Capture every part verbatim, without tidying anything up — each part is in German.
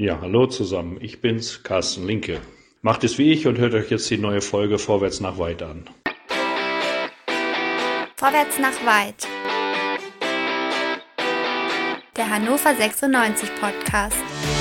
Ja, hallo zusammen, ich bin's, Carsten Linke. Macht es wie ich und hört euch jetzt die neue Folge Vorwärts nach Weit an. Vorwärts nach Weit. Der Hannover sechsundneunzig Podcast.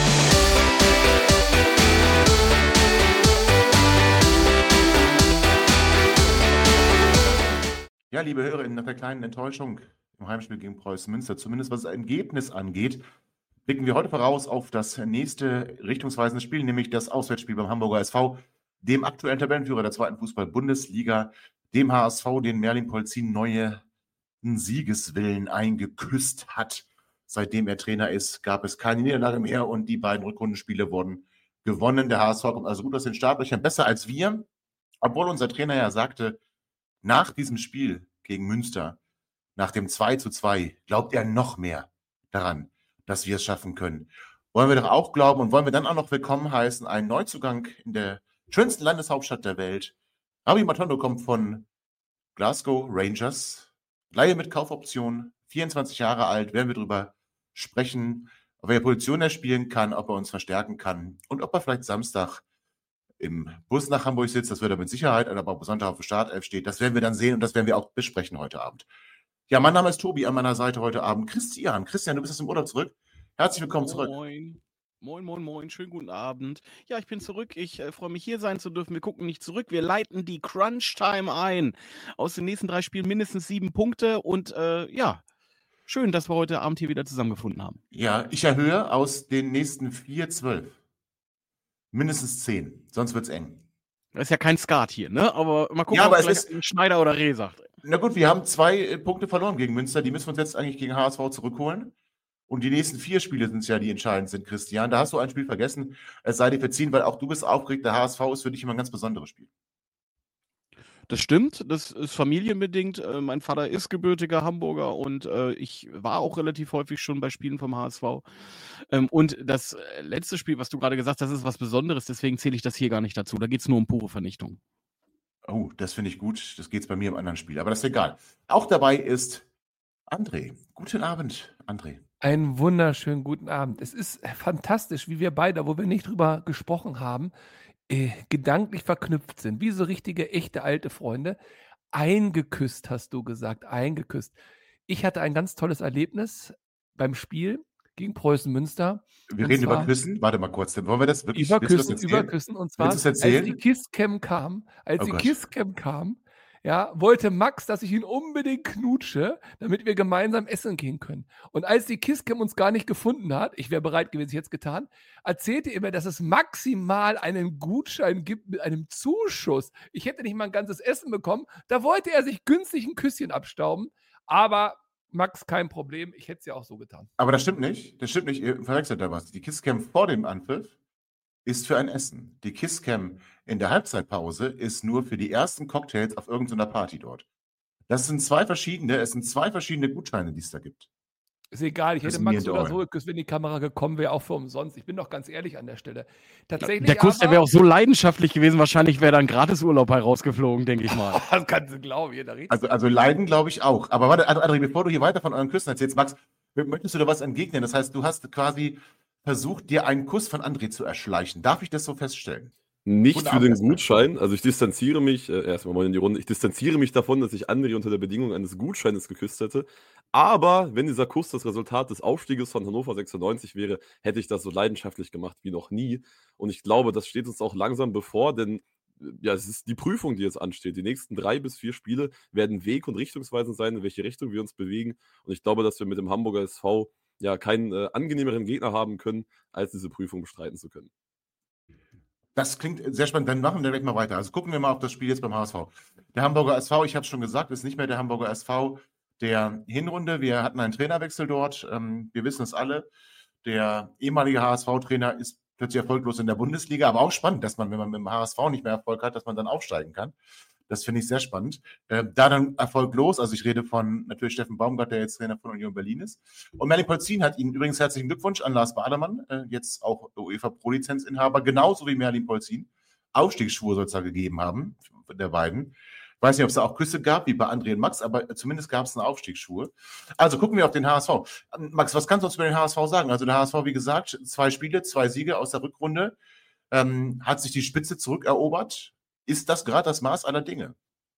Ja, liebe Hörerinnen, nach der kleinen Enttäuschung im Heimspiel gegen Preußen Münster, zumindest was das Ergebnis angeht, blicken wir heute voraus auf das nächste richtungsweisende Spiel, nämlich das Auswärtsspiel beim Hamburger S V, dem aktuellen Tabellenführer der zweiten Fußball-Bundesliga, dem H S V, den Merlin Polzin neue Siegeswillen eingeküsst hat. Seitdem er Trainer ist, gab es keine Niederlage mehr und die beiden Rückrundenspiele wurden gewonnen. Der H S V kommt also gut aus den Startlöchern, besser als wir, obwohl unser Trainer ja sagte, nach diesem Spiel gegen Münster, nach dem zwei zu zwei, glaubt er noch mehr daran, dass wir es schaffen können. Wollen wir doch auch glauben und wollen wir dann auch noch willkommen heißen, einen Neuzugang in der schönsten Landeshauptstadt der Welt. Ravi Matondo kommt von Glasgow Rangers, Leihe mit Kaufoption, vierundzwanzig Jahre alt, werden wir darüber sprechen, auf welcher Position er spielen kann, ob er uns verstärken kann und ob er vielleicht Samstag im Bus nach Hamburg sitzt, das wird er mit Sicherheit, aber Sonntag auf der Startelf steht, das werden wir dann sehen und das werden wir auch besprechen heute Abend. Ja, mein Name ist Tobi, an meiner Seite heute Abend Christian. Christian, du bist aus dem Urlaub zurück. Herzlich willkommen zurück. Moin, moin, moin, moin, schönen guten Abend. Ja, ich bin zurück, ich äh, freue mich hier sein zu dürfen. Wir gucken nicht zurück, wir leiten die Crunch-Time ein. Aus den nächsten drei Spielen mindestens sieben Punkte und äh, ja, schön, dass wir heute Abend hier wieder zusammengefunden haben. Ja, ich erhöhe aus den nächsten vier, zwölf. Mindestens zehn, sonst wird es eng. Das ist ja kein Skat hier, ne? Aber mal gucken, ja, aber ob es vielleicht ist Schneider oder Reh sagt. Na gut, wir haben zwei äh, Punkte verloren gegen Münster, die müssen wir uns jetzt eigentlich gegen H S V zurückholen. Und die nächsten vier Spiele sind es ja, die entscheidend sind, Christian. Da hast du ein Spiel vergessen, es sei dir verziehen, weil auch du bist aufgeregt, der H S V ist für dich immer ein ganz besonderes Spiel. Das stimmt, das ist familienbedingt. Äh, mein Vater ist gebürtiger Hamburger und äh, ich war auch relativ häufig schon bei Spielen vom H S V. Ähm, und das äh, letzte Spiel, was du gerade gesagt hast, ist was Besonderes, deswegen zähle ich das hier gar nicht dazu. Da geht es nur um pure Vernichtung. Oh, das finde ich gut. Das geht es bei mir im anderen Spiel, aber das ist egal. Auch dabei ist André. Guten Abend, André. Einen wunderschönen guten Abend. Es ist fantastisch, wie wir beide, wo wir nicht drüber gesprochen haben, äh, gedanklich verknüpft sind, wie so richtige, echte, alte Freunde. Eingeküsst, hast du gesagt, eingeküsst. Ich hatte ein ganz tolles Erlebnis beim Spiel gegen Preußen Münster. Wir Und reden über zwar Küssen. Warte mal kurz, dann wollen wir das wirklich über willst du das Küssen, erzählen? über Küssen. Und zwar, Willst du es als die erzählen? Kisscam kam, als Oh die Gott. Kisscam kam, ja, wollte Max, dass ich ihn unbedingt knutsche, damit wir gemeinsam essen gehen können. Und als die Kisscam uns gar nicht gefunden hat, ich wäre bereit gewesen, ich hätte es getan, erzählte er mir, dass es maximal einen Gutschein gibt mit einem Zuschuss. Ich hätte nicht mal ein ganzes Essen bekommen. Da wollte er sich günstig ein Küsschen abstauben. Aber Max, kein Problem, ich hätte es ja auch so getan. Aber das stimmt nicht. Das stimmt nicht. Ihr verwechselt da was. Die Kisscam vor dem Anpfiff ist für ein Essen. Die Kisscam in der Halbzeitpause ist nur für die ersten Cocktails auf irgendeiner Party dort. Das sind zwei verschiedene, es sind zwei verschiedene Gutscheine, die es da gibt. Ist egal, ich Das hätte ist mir Max in oder Ordnung. so geküsst, wenn die Kamera gekommen wäre, auch für umsonst. Ich bin doch ganz ehrlich an der Stelle. Tatsächlich Der Kuss, der aber- wäre auch so leidenschaftlich gewesen, wahrscheinlich wäre dann Gratisurlaub herausgeflogen, denke ich mal. Das kannst du glauben, jeder redet. Also, also Leiden glaube ich auch. Aber warte, André, bevor du hier weiter von euren Küssen erzählst, Max, möchtest du da was entgegnen? Das heißt, du hast quasi versucht, dir einen Kuss von André zu erschleichen. Darf ich das so feststellen? Nicht Guten für Abend den erstmal. Gutschein. Also ich distanziere mich, äh, erstmal mal in die Runde, ich distanziere mich davon, dass ich André unter der Bedingung eines Gutscheines geküsst hätte. Aber wenn dieser Kuss das Resultat des Aufstieges von Hannover sechsundneunzig wäre, hätte ich das so leidenschaftlich gemacht wie noch nie. Und ich glaube, das steht uns auch langsam bevor, denn äh, ja, es ist die Prüfung, die jetzt ansteht. Die nächsten drei bis vier Spiele werden weg- und richtungsweisend sein, in welche Richtung wir uns bewegen. Und ich glaube, dass wir mit dem Hamburger S V ja keinen äh, angenehmeren Gegner haben können, als diese Prüfung bestreiten zu können. Das klingt sehr spannend. Dann machen wir direkt mal weiter. Also gucken wir mal auf das Spiel jetzt beim H S V. Der Hamburger S V, ich habe es schon gesagt, ist nicht mehr der Hamburger S V der Hinrunde. Wir hatten einen Trainerwechsel dort. Ähm, wir wissen es alle. Der ehemalige H S V-Trainer ist plötzlich erfolglos in der Bundesliga. Aber auch spannend, dass man, wenn man mit dem H S V nicht mehr Erfolg hat, dass man dann aufsteigen kann. Das finde ich sehr spannend. Äh, da dann erfolglos, also ich rede von natürlich Steffen Baumgart, der jetzt Trainer von Union Berlin ist. Und Merlin Polzin hat Ihnen übrigens herzlichen Glückwunsch an Lars Badermann, äh, jetzt auch UEFA Pro-Lizenzinhaber, genauso wie Merlin Polzin. Aufstiegsschwur soll es da gegeben haben, der beiden. Weiß nicht, ob es da auch Küsse gab, wie bei André und Max, aber zumindest gab es eine Aufstiegsschuhe. Also gucken wir auf den H S V. Max, was kannst du uns über den H S V sagen? Also der H S V, wie gesagt, zwei Spiele, zwei Siege aus der Rückrunde, ähm, hat sich die Spitze zurückerobert. Ist das gerade das Maß aller Dinge?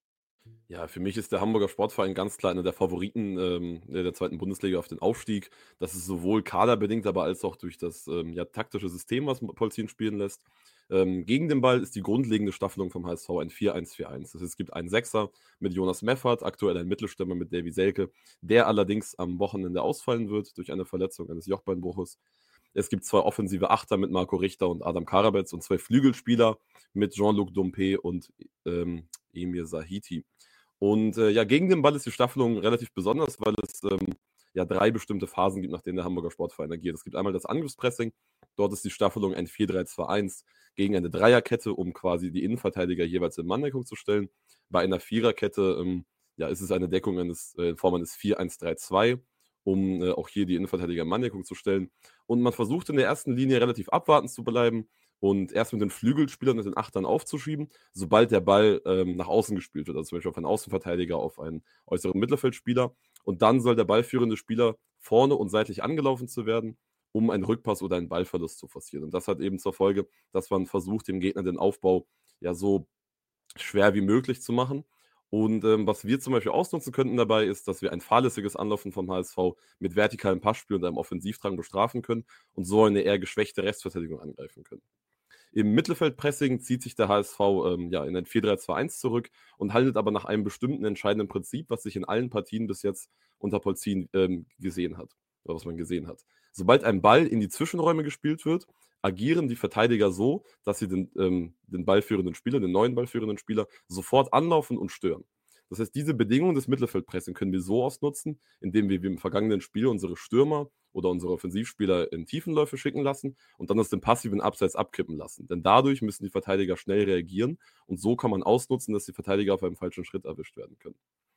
Ja, für mich ist der Hamburger Sportverein ganz klar einer der Favoriten ähm, der zweiten Bundesliga auf den Aufstieg. Das ist sowohl kaderbedingt, aber als auch durch das ähm, ja, taktische System, was Polzin spielen lässt. Ähm, gegen den Ball ist die grundlegende Staffelung vom H S V ein vier eins vier eins. Das heißt, es gibt einen Sechser mit Jonas Meffert, aktuell ein Mittelstürmer mit Davy Selke, der allerdings am Wochenende ausfallen wird durch eine Verletzung eines Jochbeinbruches. Es gibt zwei offensive Achter mit Marco Richter und Adam Karabetz und zwei Flügelspieler mit Jean-Luc Dompe und ähm, Emir Sahiti. Und äh, ja, gegen den Ball ist die Staffelung relativ besonders, weil es ähm, ja drei bestimmte Phasen gibt, nach denen der Hamburger Sportverein agiert. Es gibt einmal das Angriffspressing, dort ist die Staffelung ein vier drei zwei eins gegen eine Dreierkette, um quasi die Innenverteidiger jeweils in Manndeckung zu stellen. Bei einer Viererkette ähm, ja, ist es eine Deckung eines, äh, in Form eines vier eins drei zwei, um äh, auch hier die Innenverteidiger in Manndeckung zu stellen. Und man versucht in der ersten Linie relativ abwartend zu bleiben und erst mit den Flügelspielern und den Achtern aufzuschieben, sobald der Ball ähm, nach außen gespielt wird, also zum Beispiel auf einen Außenverteidiger, auf einen äußeren Mittelfeldspieler. Und dann soll der ballführende Spieler vorne und seitlich angelaufen zu werden, um einen Rückpass oder einen Ballverlust zu forcieren. Und das hat eben zur Folge, dass man versucht, dem Gegner den Aufbau ja so schwer wie möglich zu machen. Und ähm, was wir zum Beispiel ausnutzen könnten dabei, ist, dass wir ein fahrlässiges Anlaufen vom H S V mit vertikalem Passspiel und einem Offensivdrang bestrafen können und so eine eher geschwächte Restverteidigung angreifen können. Im Mittelfeldpressing zieht sich der H S V ähm, ja, in ein vier drei zwei eins zurück und handelt aber nach einem bestimmten entscheidenden Prinzip, was sich in allen Partien bis jetzt unter Polzin ähm, gesehen hat, oder was man gesehen hat. Sobald ein Ball in die Zwischenräume gespielt wird, agieren die Verteidiger so, dass sie den, ähm, den ballführenden Spieler, den neuen ballführenden Spieler, sofort anlaufen und stören. Das heißt, diese Bedingungen des Mittelfeldpressing können wir so ausnutzen, indem wir wie im vergangenen Spiel unsere Stürmer oder unsere Offensivspieler in Tiefenläufe schicken lassen und dann aus dem passiven Abseits abkippen lassen. Denn dadurch müssen die Verteidiger schnell reagieren und so kann man ausnutzen, dass die Verteidiger auf einem falschen Schritt erwischt werden können.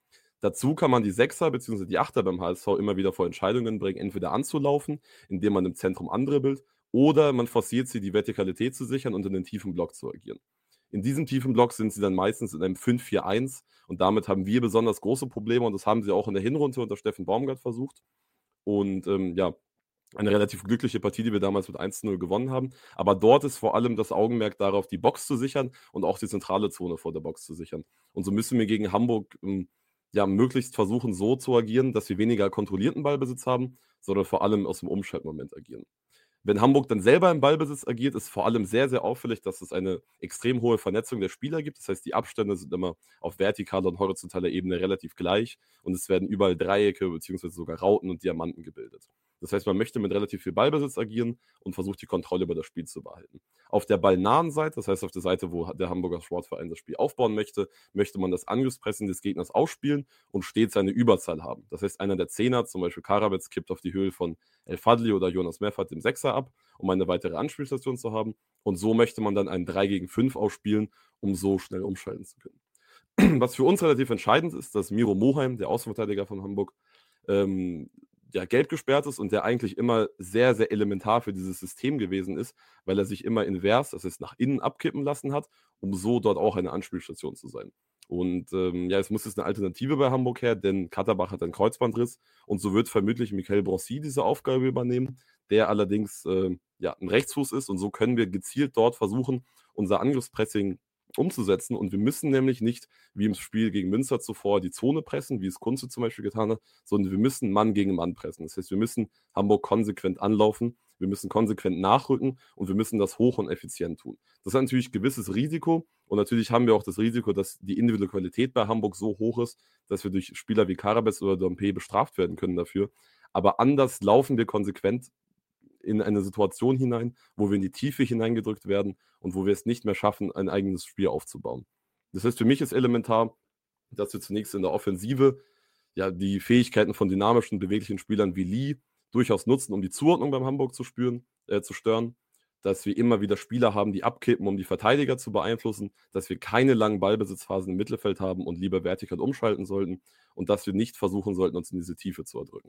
Dazu kann man die Sechser bzw. die Achter beim H S V immer wieder vor Entscheidungen bringen, entweder anzulaufen, indem man im Zentrum andribbelt, oder man forciert sie, die Vertikalität zu sichern und in den tiefen Block zu agieren. In diesem tiefen Block sind sie dann meistens in einem fünf vier eins und damit haben wir besonders große Probleme und das haben sie auch in der Hinrunde unter Steffen Baumgart versucht. Und ähm, ja, eine relativ glückliche Partie, die wir damals mit eins zu null gewonnen haben. Aber dort ist vor allem das Augenmerk darauf, die Box zu sichern und auch die zentrale Zone vor der Box zu sichern. Und so müssen wir gegen Hamburg ähm, ja möglichst versuchen, so zu agieren, dass wir weniger kontrollierten Ballbesitz haben, sondern vor allem aus dem Umschaltmoment agieren. Wenn Hamburg dann selber im Ballbesitz agiert, ist vor allem sehr, sehr auffällig, dass es eine extrem hohe Vernetzung der Spieler gibt. Das heißt, die Abstände sind immer auf vertikaler und horizontaler Ebene relativ gleich und es werden überall Dreiecke bzw. sogar Rauten und Diamanten gebildet. Das heißt, man möchte mit relativ viel Ballbesitz agieren und versucht, die Kontrolle über das Spiel zu behalten. Auf der ballnahen Seite, das heißt auf der Seite, wo der Hamburger Sportverein das Spiel aufbauen möchte, möchte man das Angriffspressen des Gegners ausspielen und stets eine Überzahl haben. Das heißt, einer der Zehner, zum Beispiel Karabetz, kippt auf die Höhe von El Fadli oder Jonas Meffert, dem Sechser, ab, um eine weitere Anspielstation zu haben. Und so möchte man dann ein drei gegen fünf ausspielen, um so schnell umschalten zu können. Was für uns relativ entscheidend ist, dass Miro Moheim, der Außenverteidiger von Hamburg, ähm, ja, gelb gesperrt ist und der eigentlich immer sehr, sehr elementar für dieses System gewesen ist, weil er sich immer invers, das heißt nach innen abkippen lassen hat, um so dort auch eine Anspielstation zu sein. Und ähm, ja, es muss jetzt eine Alternative bei Hamburg her, denn Katterbach hat einen Kreuzbandriss und so wird vermutlich Michael Broncy diese Aufgabe übernehmen, der allerdings äh, ja, ein Rechtsfuß ist und so können wir gezielt dort versuchen, unser Angriffspressing umzusetzen und wir müssen nämlich nicht, wie im Spiel gegen Münster zuvor, die Zone pressen, wie es Kunze zum Beispiel getan hat, sondern wir müssen Mann gegen Mann pressen. Das heißt, wir müssen Hamburg konsequent anlaufen, wir müssen konsequent nachrücken und wir müssen das hoch und effizient tun. Das ist natürlich ein gewisses Risiko und natürlich haben wir auch das Risiko, dass die individuelle Qualität bei Hamburg so hoch ist, dass wir durch Spieler wie Karabetz oder Dompe bestraft werden können dafür. Aber anders laufen wir konsequent in eine Situation hinein, wo wir in die Tiefe hineingedrückt werden und wo wir es nicht mehr schaffen, ein eigenes Spiel aufzubauen. Das heißt, für mich ist elementar, dass wir zunächst in der Offensive ja die Fähigkeiten von dynamischen, beweglichen Spielern wie Lee durchaus nutzen, um die Zuordnung beim Hamburg zu spüren, äh, zu stören, dass wir immer wieder Spieler haben, die abkippen, um die Verteidiger zu beeinflussen, dass wir keine langen Ballbesitzphasen im Mittelfeld haben und lieber vertikal umschalten sollten und dass wir nicht versuchen sollten, uns in diese Tiefe zu erdrücken.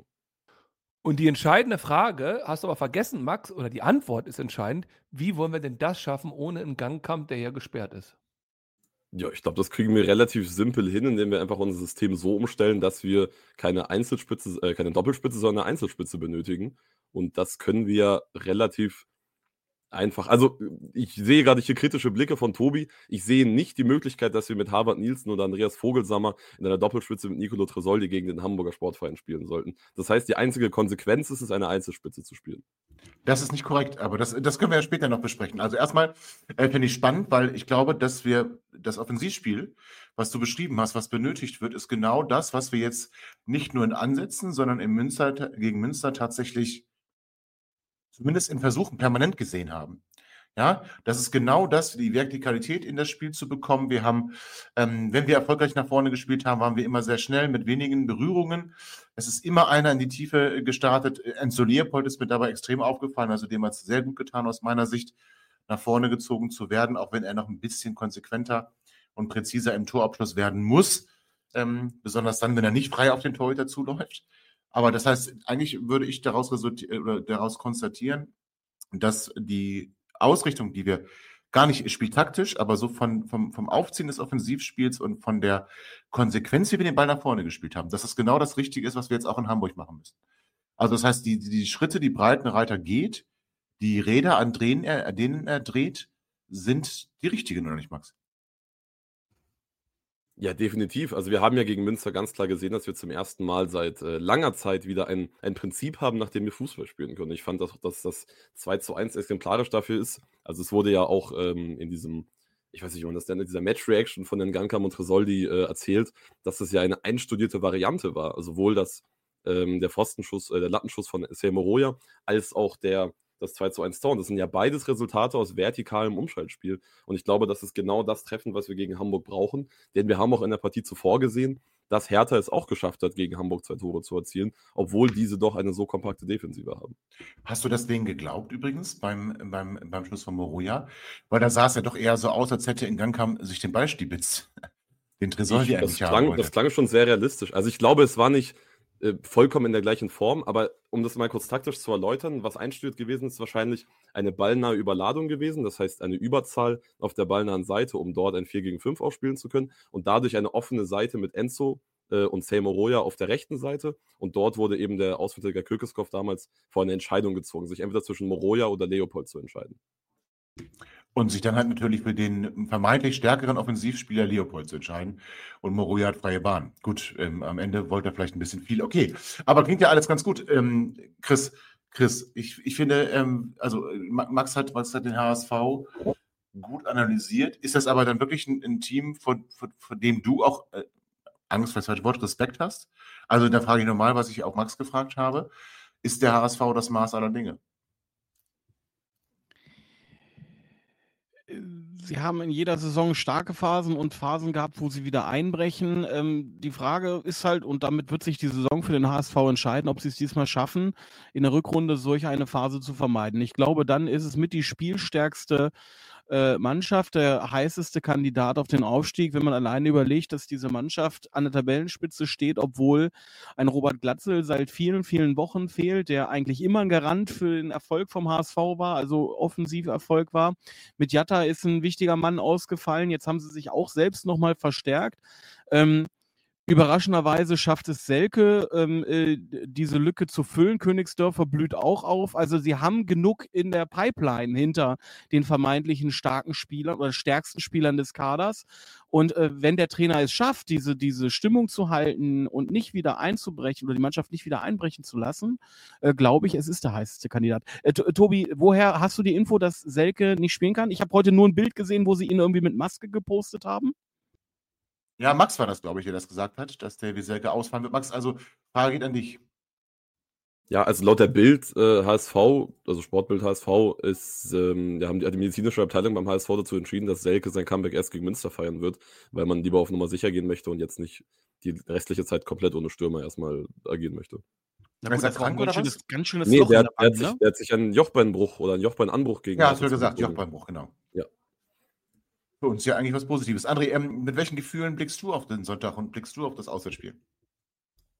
Und die entscheidende Frage, hast du aber vergessen, Max, oder die Antwort ist entscheidend, wie wollen wir denn das schaffen ohne einen Gangkampf, der ja gesperrt ist? Ja, ich glaube, das kriegen wir relativ simpel hin, indem wir einfach unser System so umstellen, dass wir keine Einzelspitze, äh, keine Doppelspitze, sondern eine Einzelspitze benötigen. Und das können wir relativ einfach. Also, ich sehe gerade hier kritische Blicke von Tobi. Ich sehe nicht die Möglichkeit, dass wir mit Harvard Nielsen oder Andreas Vogelsammer in einer Doppelspitze mit Nicolo Tresoldi gegen den Hamburger Sportverein spielen sollten. Das heißt, die einzige Konsequenz ist es, eine Einzelspitze zu spielen. Das ist nicht korrekt, aber das, das können wir ja später noch besprechen. Also erstmal äh, finde ich spannend, weil ich glaube, dass wir das Offensivspiel, was du beschrieben hast, was benötigt wird, ist genau das, was wir jetzt nicht nur in Ansätzen, sondern in Münster, gegen Münster tatsächlich zumindest in Versuchen permanent gesehen haben. Ja, das ist genau das, die Vertikalität in das Spiel zu bekommen. Wir haben, ähm, wenn wir erfolgreich nach vorne gespielt haben, waren wir immer sehr schnell mit wenigen Berührungen. Es ist immer einer in die Tiefe gestartet. Enzo Leopold ist mir dabei extrem aufgefallen, also dem hat es sehr gut getan aus meiner Sicht, nach vorne gezogen zu werden, auch wenn er noch ein bisschen konsequenter und präziser im Torabschluss werden muss, ähm, besonders dann, wenn er nicht frei auf den Torhüter zuläuft. Aber das heißt, eigentlich würde ich daraus, resulti- oder daraus konstatieren, dass die Ausrichtung, die wir gar nicht spieltaktisch, aber so von, vom, vom Aufziehen des Offensivspiels und von der Konsequenz, wie wir den Ball nach vorne gespielt haben, dass das genau das Richtige ist, was wir jetzt auch in Hamburg machen müssen. Also das heißt, die, die Schritte, die Breitenreiter geht, die Räder, an denen er, an denen er dreht, sind die richtigen, oder nicht, Max? Ja, definitiv. Also wir haben ja gegen Münster ganz klar gesehen, dass wir zum ersten Mal seit äh, langer Zeit wieder ein, ein Prinzip haben, nach dem wir Fußball spielen können. Ich fand, dass, dass das zwei zu eins exemplarisch dafür ist. Also es wurde ja auch ähm, in diesem, ich weiß nicht, wie man das nennt, in dieser Match-Reaction von den Gankam und Tresoldi äh, erzählt, dass das ja eine einstudierte Variante war. Also sowohl das, ähm, der Pfostenschuss, äh, der Lattenschuss von Selmo Roya, als auch der das zwei zu eins Tor. Und das sind ja beides Resultate aus vertikalem Umschaltspiel. Und ich glaube, das ist genau das Treffen, was wir gegen Hamburg brauchen. Denn wir haben auch in der Partie zuvor gesehen, dass Hertha es auch geschafft hat, gegen Hamburg zwei Tore zu erzielen, obwohl diese doch eine so kompakte Defensive haben. Hast du deswegen geglaubt übrigens beim, beim, beim Schluss von Moroja? Weil da sah es ja doch eher so aus, als hätte in Gangkam sich den Ball stibitzt. Den Tresoldi Ich, das, eigentlich haben klang, wollte. das klang schon sehr realistisch. Also ich glaube, es war nicht äh, vollkommen in der gleichen Form, aber um das mal kurz taktisch zu erläutern, was einstudiert gewesen ist, wahrscheinlich eine ballnahe Überladung gewesen, das heißt eine Überzahl auf der ballnahen Seite, um dort ein vier gegen fünf aufspielen zu können und dadurch eine offene Seite mit Enzo äh, und Selmo Roya auf der rechten Seite und dort wurde eben der Außenverteidiger Kökeskov damals vor eine Entscheidung gezogen, sich entweder zwischen Moroja oder Leopold zu entscheiden. Und sich dann halt natürlich für den vermeintlich stärkeren Offensivspieler Leopold zu entscheiden. Und Moroja hat freie Bahn. Gut, ähm, am Ende wollte er vielleicht ein bisschen viel. Okay, aber klingt ja alles ganz gut. Ähm, Chris, Chris, ich, ich finde, ähm, also Max hat, Max hat den H S V gut analysiert. Ist das aber dann wirklich ein, ein Team, von, von, von dem du auch, äh, Angst für das falsche Wort, Respekt hast? Also da frage ich nochmal, was ich auch Max gefragt habe. Ist der H S V das Maß aller Dinge? Sie haben in jeder Saison starke Phasen und Phasen gehabt, wo sie wieder einbrechen. Ähm, die Frage ist halt, und damit wird sich die Saison für den H S V entscheiden, ob sie es diesmal schaffen, in der Rückrunde solch eine Phase zu vermeiden. Ich glaube, dann ist es mit die spielstärkste äh, Mannschaft, der heißeste Kandidat auf den Aufstieg, wenn man alleine überlegt, dass diese Mannschaft an der Tabellenspitze steht, obwohl ein Robert Glatzel seit vielen, vielen Wochen fehlt, der eigentlich immer ein Garant für den Erfolg vom H S V war, also Offensiverfolg war. Mit Jatta ist ein wichtiger Mann ausgefallen, jetzt haben sie sich auch selbst nochmal verstärkt. Ähm, Überraschenderweise schafft es Selke, ähm, äh, diese Lücke zu füllen. Königsdörfer blüht auch auf. Also sie haben genug in der Pipeline hinter den vermeintlichen starken Spielern oder stärksten Spielern des Kaders. Und äh, wenn der Trainer es schafft, diese, diese Stimmung zu halten und nicht wieder einzubrechen oder die Mannschaft nicht wieder einbrechen zu lassen, äh, glaube ich, es ist der heißeste Kandidat. Äh, Tobi, woher hast du die Info, dass Selke nicht spielen kann? Ich habe heute nur ein Bild gesehen, wo sie ihn irgendwie mit Maske gepostet haben. Ja, Max war das, glaube ich, der das gesagt hat, dass der Selke ausfallen wird. Max, also Frage geht an dich. Ja, also laut der Bild äh, H S V, also Sportbild H S V, ist, ähm, ja, haben die, hat die medizinische Abteilung beim H S V dazu entschieden, dass Selke sein Comeback erst gegen Münster feiern wird, weil man lieber auf Nummer sicher gehen möchte und jetzt nicht die restliche Zeit komplett ohne Stürmer erstmal agieren möchte. Na gut, ist er krank oder was? Ganz schönes Nee, Loch der, in der, der hat Bank, sich, ne? der hat sich einen Jochbeinbruch oder einen Jochbeinanbruch gegen. Ja, hast du ja gesagt, Jochbeinbruch, genau. Ja. Für uns ja eigentlich was Positives. André, ähm, mit welchen Gefühlen blickst du auf den Sonntag und blickst du auf das Auswärtsspiel?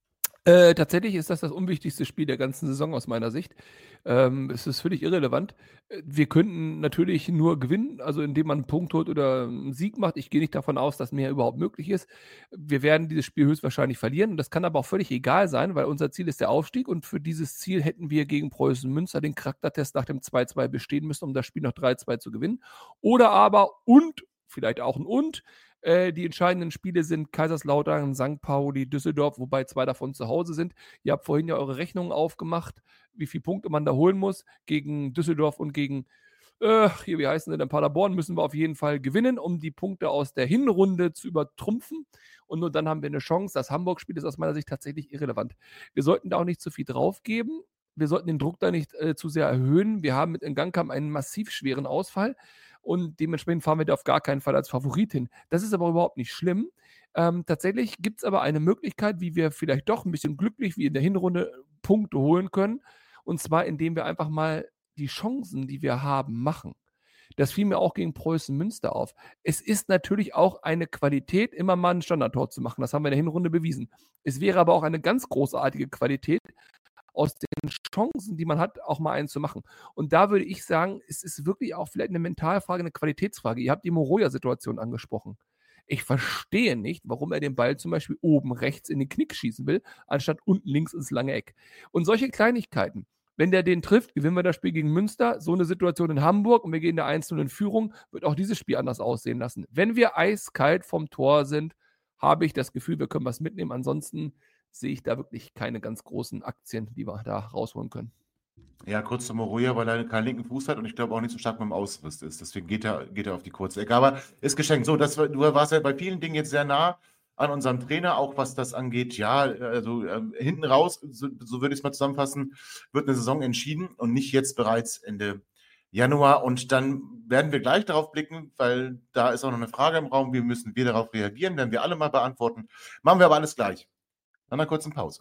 Äh, tatsächlich ist das das unwichtigste Spiel der ganzen Saison aus meiner Sicht. Ähm, es ist völlig irrelevant. Äh, wir könnten natürlich nur gewinnen, also indem man einen Punkt holt oder einen Sieg macht. Ich gehe nicht davon aus, dass mehr überhaupt möglich ist. Wir werden dieses Spiel höchstwahrscheinlich verlieren und das kann aber auch völlig egal sein, weil unser Ziel ist der Aufstieg und für dieses Ziel hätten wir gegen Preußen Münster den Charaktertest nach dem zwei zwei bestehen müssen, um das Spiel noch drei zwei zu gewinnen. Oder aber und, vielleicht auch ein und, äh, die entscheidenden Spiele sind Kaiserslautern, Sankt Pauli, Düsseldorf, wobei zwei davon zu Hause sind. Ihr habt vorhin ja eure Rechnungen aufgemacht, wie viele Punkte man da holen muss. Gegen Düsseldorf und gegen, äh, hier, wie heißen sie denn, Paderborn müssen wir auf jeden Fall gewinnen, um die Punkte aus der Hinrunde zu übertrumpfen. Und nur dann haben wir eine Chance. Das Hamburg-Spiel ist aus meiner Sicht tatsächlich irrelevant. Wir sollten da auch nicht zu viel draufgeben. Wir sollten den Druck da nicht äh, zu sehr erhöhen. Wir haben mit Ngannou einen massiv schweren Ausfall. Und dementsprechend fahren wir da auf gar keinen Fall als Favorit hin. Das ist aber überhaupt nicht schlimm. Ähm, tatsächlich gibt es aber eine Möglichkeit, wie wir vielleicht doch ein bisschen glücklich wie in der Hinrunde Punkte holen können. Und zwar, indem wir einfach mal die Chancen, die wir haben, machen. Das fiel mir auch gegen Preußen Münster auf. Es ist natürlich auch eine Qualität, immer mal ein Standardtor zu machen. Das haben wir in der Hinrunde bewiesen. Es wäre aber auch eine ganz großartige Qualität, aus den Chancen, die man hat, auch mal einen zu machen. Und da würde ich sagen, es ist wirklich auch vielleicht eine Mentalfrage, eine Qualitätsfrage. Ihr habt die Moroja-Situation angesprochen. Ich verstehe nicht, warum er den Ball zum Beispiel oben rechts in den Knick schießen will, anstatt unten links ins lange Eck. Und solche Kleinigkeiten, wenn der den trifft, gewinnen wir das Spiel gegen Münster, so eine Situation in Hamburg und wir gehen der eins null in Führung, wird auch dieses Spiel anders aussehen lassen. Wenn wir eiskalt vom Tor sind, habe ich das Gefühl, wir können was mitnehmen. Ansonsten sehe ich da wirklich keine ganz großen Aktien, die wir da rausholen können. Ja, kurz zu Moroja, weil er keinen linken Fuß hat und ich glaube auch nicht so stark mit dem Ausriss ist. Deswegen geht er, geht er auf die kurze Ecke. Aber ist geschenkt. So, das, du warst ja bei vielen Dingen jetzt sehr nah an unserem Trainer, auch was das angeht. Ja, also äh, hinten raus, so, so würde ich es mal zusammenfassen, wird eine Saison entschieden und nicht jetzt bereits Ende Januar. Und dann werden wir gleich darauf blicken, weil da ist auch noch eine Frage im Raum. Wie müssen wir darauf reagieren? Werden wir alle mal beantworten. Machen wir aber alles gleich. Nach einer kurzen Pause.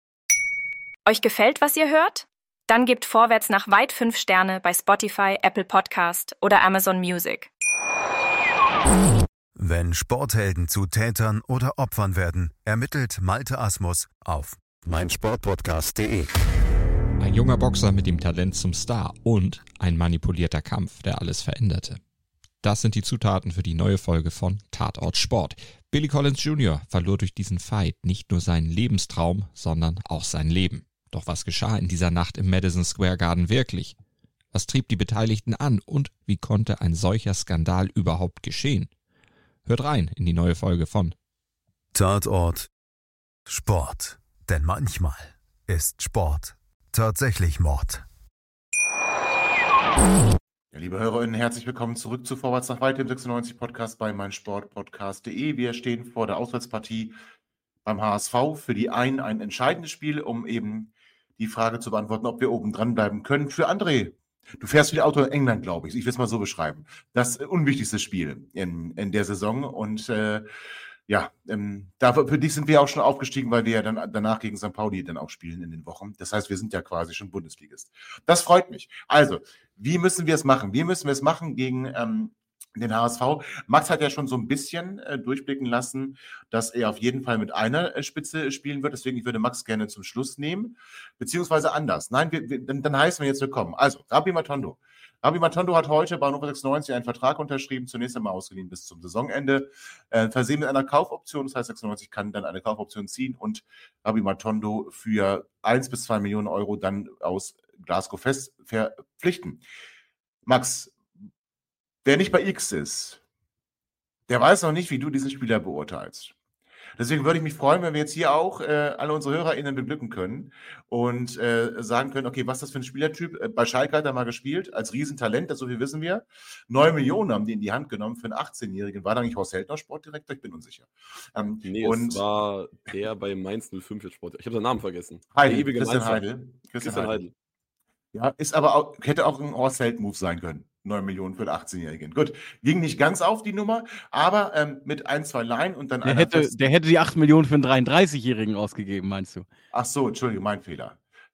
Euch gefällt, was ihr hört? Dann gebt Vorwärts nach weit fünf Sterne bei Spotify, Apple Podcast oder Amazon Music. Wenn Sporthelden zu Tätern oder Opfern werden, ermittelt Malte Asmus auf meinsportpodcast punkt de. Ein junger Boxer mit dem Talent zum Star und ein manipulierter Kampf, der alles veränderte. Das sind die Zutaten für die neue Folge von Tatort Sport. Billy Collins Junior verlor durch diesen Fight nicht nur seinen Lebenstraum, sondern auch sein Leben. Doch was geschah in dieser Nacht im Madison Square Garden wirklich? Was trieb die Beteiligten an und wie konnte ein solcher Skandal überhaupt geschehen? Hört rein in die neue Folge von Tatort Sport. Denn manchmal ist Sport tatsächlich Mord. Ja, liebe HörerInnen, herzlich willkommen zurück zu Vorwärts nach Weit, dem sechsundneunzig Podcast bei meinsportpodcast punkt de. Wir stehen vor der Auswärtspartie beim H S V. Für die einen ein entscheidendes Spiel, um eben die Frage zu beantworten, ob wir oben dran bleiben können. Für André, du fährst viel Auto in England, glaube ich. Ich will es mal so beschreiben. Das unwichtigste Spiel in, in der Saison. Und äh, ja, ähm, da, für dich sind wir auch schon aufgestiegen, weil wir ja dann danach gegen Sankt Pauli dann auch spielen in den Wochen. Das heißt, wir sind ja quasi schon Bundesligist. Das freut mich. Also, wie müssen wir es machen? Wie müssen wir es machen gegen ähm, den H S V? Max hat ja schon so ein bisschen äh, durchblicken lassen, dass er auf jeden Fall mit einer äh, Spitze spielen wird. Deswegen, ich würde Max gerne zum Schluss nehmen. Beziehungsweise anders. Nein, wir, wir, dann, dann heißen wir jetzt willkommen. Also, Rabbi Matondo. Rabbi Matondo hat heute bei Hannover sechsundneunzig einen Vertrag unterschrieben, zunächst einmal ausgeliehen bis zum Saisonende, äh, versehen mit einer Kaufoption, das heißt sechsundneunzig kann dann eine Kaufoption ziehen und Rabbi Matondo für eins bis zwei Millionen Euro dann aus Glasgow fest verpflichten. Max, wer nicht bei X ist, der weiß noch nicht, wie du diesen Spieler beurteilst. Deswegen würde ich mich freuen, wenn wir jetzt hier auch äh, alle unsere HörerInnen beglücken können und äh, sagen können, okay, was ist das für ein Spielertyp? Äh, bei Schalke hat er mal gespielt, als Riesentalent, das so viel wissen wir. Neun Millionen haben die in die Hand genommen für einen achtzehnjährigen. War da nicht Horst Heldner Sportdirektor? Ich bin unsicher. Ähm, Nee, und es war der bei Mainz null fünf jetzt Sport. Ich habe seinen Namen vergessen. Heidel, Der ewige Christian Mainzer. Heidel. Christian Christian Heidel. Heidel. Ja, ist aber auch, hätte auch ein Horst Held-Move sein können. neun Millionen für einen achtzehnjährigen. Gut, ging nicht ganz auf die Nummer, aber ähm, mit ein, zwei Line und dann Der einer hätte, festen- der hätte die acht Millionen für einen dreiunddreißigjährigen ausgegeben, meinst du? Ach so, Entschuldigung, mein Fehler.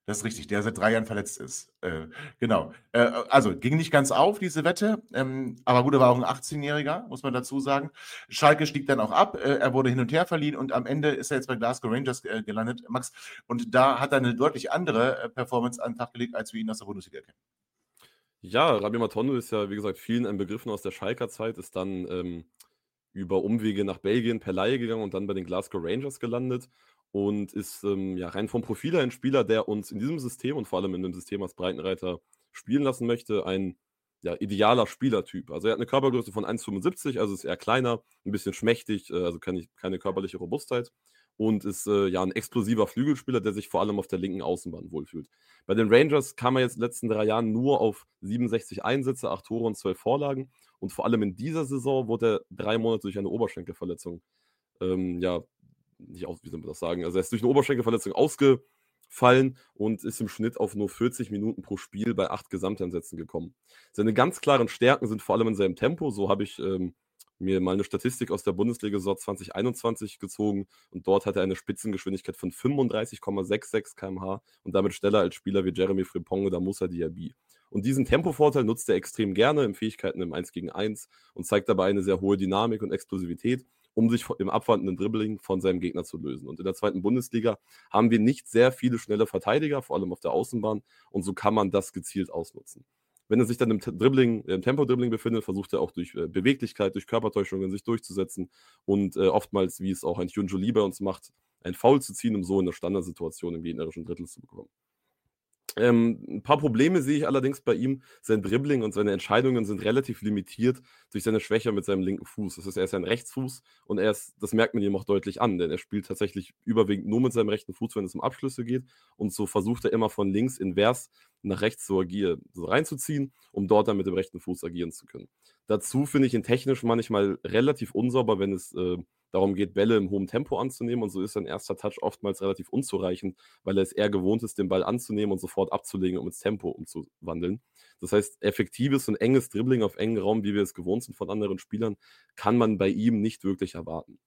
Das ist richtig, der seit drei Jahren verletzt ist. Äh, genau. Äh, also ging nicht ganz auf, diese Wette. Ähm, aber gut, er war auch ein achtzehnjähriger, muss man dazu sagen. Schalke stieg dann auch ab. Äh, er wurde hin und her verliehen und am Ende ist er jetzt bei Glasgow Rangers äh, gelandet, Max. Und da hat er eine deutlich andere äh, Performance an den Tag gelegt, als wir ihn aus der Bundesliga kennen. Ja, Rabbi Matondo ist ja, wie gesagt, vielen ein Begriff aus der Schalker Zeit, ist dann ähm, über Umwege nach Belgien per Leihe gegangen und dann bei den Glasgow Rangers gelandet. Und ist ähm, ja rein vom Profil her ein Spieler, der uns in diesem System und vor allem in dem System als Breitenreiter spielen lassen möchte, ein ja, idealer Spielertyp. Also er hat eine Körpergröße von eins Komma fünfundsiebzig, also ist eher kleiner, ein bisschen schmächtig, äh, also keine, keine körperliche Robustheit und ist äh, ja ein explosiver Flügelspieler, der sich vor allem auf der linken Außenbahn wohlfühlt. Bei den Rangers kam er jetzt in den letzten drei Jahren nur auf siebenundsechzig Einsätze, acht Tore und zwölf Vorlagen und vor allem in dieser Saison wurde er drei Monate durch eine Oberschenkelverletzung ähm, ja, nicht aus, wie soll man das sagen, also er ist durch eine Oberschenkelverletzung ausgefallen und ist im Schnitt auf nur vierzig Minuten pro Spiel bei acht Gesamteinsätzen gekommen. Seine ganz klaren Stärken sind vor allem in seinem Tempo, so habe ich ähm, mir mal eine Statistik aus der Bundesliga-Saison zwanzig einundzwanzig gezogen und dort hat er eine Spitzengeschwindigkeit von fünfunddreißig Komma sechsundsechzig Kilometer pro Stunde und damit schneller als Spieler wie Jeremy Frimpong oder Moussa Diaby. Und diesen Tempovorteil nutzt er extrem gerne in Fähigkeiten im eins gegen eins und zeigt dabei eine sehr hohe Dynamik und Explosivität, um sich im abwartenden Dribbling von seinem Gegner zu lösen. Und in der zweiten Bundesliga haben wir nicht sehr viele schnelle Verteidiger, vor allem auf der Außenbahn, und so kann man das gezielt ausnutzen. Wenn er sich dann im Dribbling, im Tempo-Dribbling befindet, versucht er auch durch äh, Beweglichkeit, durch Körpertäuschungen sich durchzusetzen und äh, oftmals, wie es auch ein Hyunjoo bei uns macht, ein Foul zu ziehen, um so in eine Standardsituation im gegnerischen Drittel zu bekommen. Ähm, ein paar Probleme sehe ich allerdings bei ihm. Sein Dribbling und seine Entscheidungen sind relativ limitiert durch seine Schwäche mit seinem linken Fuß. Das heißt, er ist ein Rechtsfuß und er ist, das merkt man ihm auch deutlich an, denn er spielt tatsächlich überwiegend nur mit seinem rechten Fuß, wenn es um Abschlüsse geht. Und so versucht er immer von links invers nach rechts zu agieren, so reinzuziehen, um dort dann mit dem rechten Fuß agieren zu können. Dazu finde ich ihn technisch manchmal relativ unsauber, wenn es äh, darum geht, Bälle im hohen Tempo anzunehmen. Und so ist sein erster Touch oftmals relativ unzureichend, weil er es eher gewohnt ist, den Ball anzunehmen und sofort abzulegen, um ins Tempo umzuwandeln. Das heißt, effektives und enges Dribbling auf engen Raum, wie wir es gewohnt sind von anderen Spielern, kann man bei ihm nicht wirklich erwarten.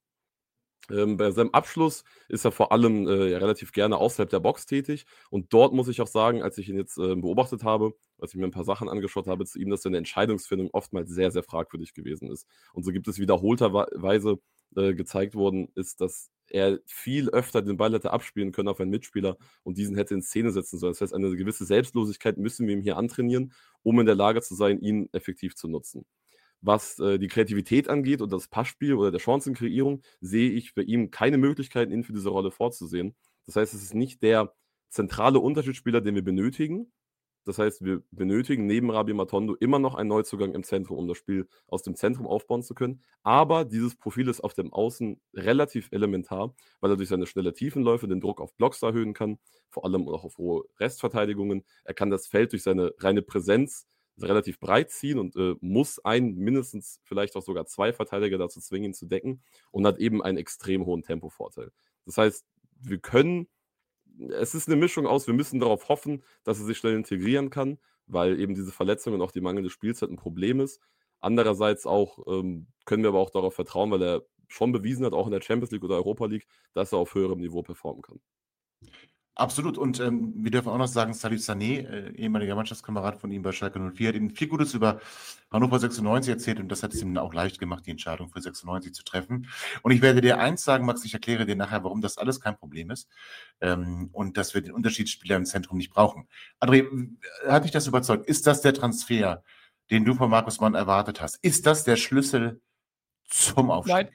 Ähm, bei seinem Abschluss ist er vor allem äh, ja, relativ gerne außerhalb der Box tätig. Und dort muss ich auch sagen, als ich ihn jetzt äh, beobachtet habe, als ich mir ein paar Sachen angeschaut habe zu ihm, dass seine Entscheidungsfindung oftmals sehr, sehr fragwürdig gewesen ist. Und so gibt es wiederholterweise äh, gezeigt worden, ist, dass er viel öfter den Ball hätte abspielen können auf einen Mitspieler und diesen hätte in Szene setzen sollen. Das heißt, eine gewisse Selbstlosigkeit müssen wir ihm hier antrainieren, um in der Lage zu sein, ihn effektiv zu nutzen. Was äh, die Kreativität angeht und das Passspiel oder der Chancenkreierung, sehe ich bei ihm keine Möglichkeiten, ihn für diese Rolle vorzusehen. Das heißt, es ist nicht der zentrale Unterschiedsspieler, den wir benötigen. Das heißt, wir benötigen neben Rabbi Matondo immer noch einen Neuzugang im Zentrum, um das Spiel aus dem Zentrum aufbauen zu können. Aber dieses Profil ist auf dem Außen relativ elementar, weil er durch seine schnelle Tiefenläufe den Druck auf Blocks erhöhen kann, vor allem auch auf hohe Restverteidigungen. Er kann das Feld durch seine reine Präsenz relativ breit ziehen und äh, muss einen, mindestens vielleicht auch sogar zwei Verteidiger dazu zwingen, ihn zu decken und hat eben einen extrem hohen Tempovorteil. Das heißt, wir können, es ist eine Mischung aus, wir müssen darauf hoffen, dass er sich schnell integrieren kann, weil eben diese Verletzung und auch die mangelnde Spielzeit ein Problem ist. Andererseits auch ähm, können wir aber auch darauf vertrauen, weil er schon bewiesen hat, auch in der Champions League oder Europa League, dass er auf höherem Niveau performen kann. Absolut. Und ähm, wir dürfen auch noch sagen, Salif Sané, äh, ehemaliger Mannschaftskamerad von ihm bei Schalke null vier, hat ihm viel Gutes über Hannover sechsundneunzig erzählt und das hat es ihm auch leicht gemacht, die Entscheidung für sechsundneunzig zu treffen. Und ich werde dir eins sagen, Max, ich erkläre dir nachher, warum das alles kein Problem ist ähm, und dass wir den Unterschiedsspieler im Zentrum nicht brauchen. André, hat dich das überzeugt? Ist das der Transfer, den du von Markus Mann erwartet hast? Ist das der Schlüssel zum Aufstieg? Nein,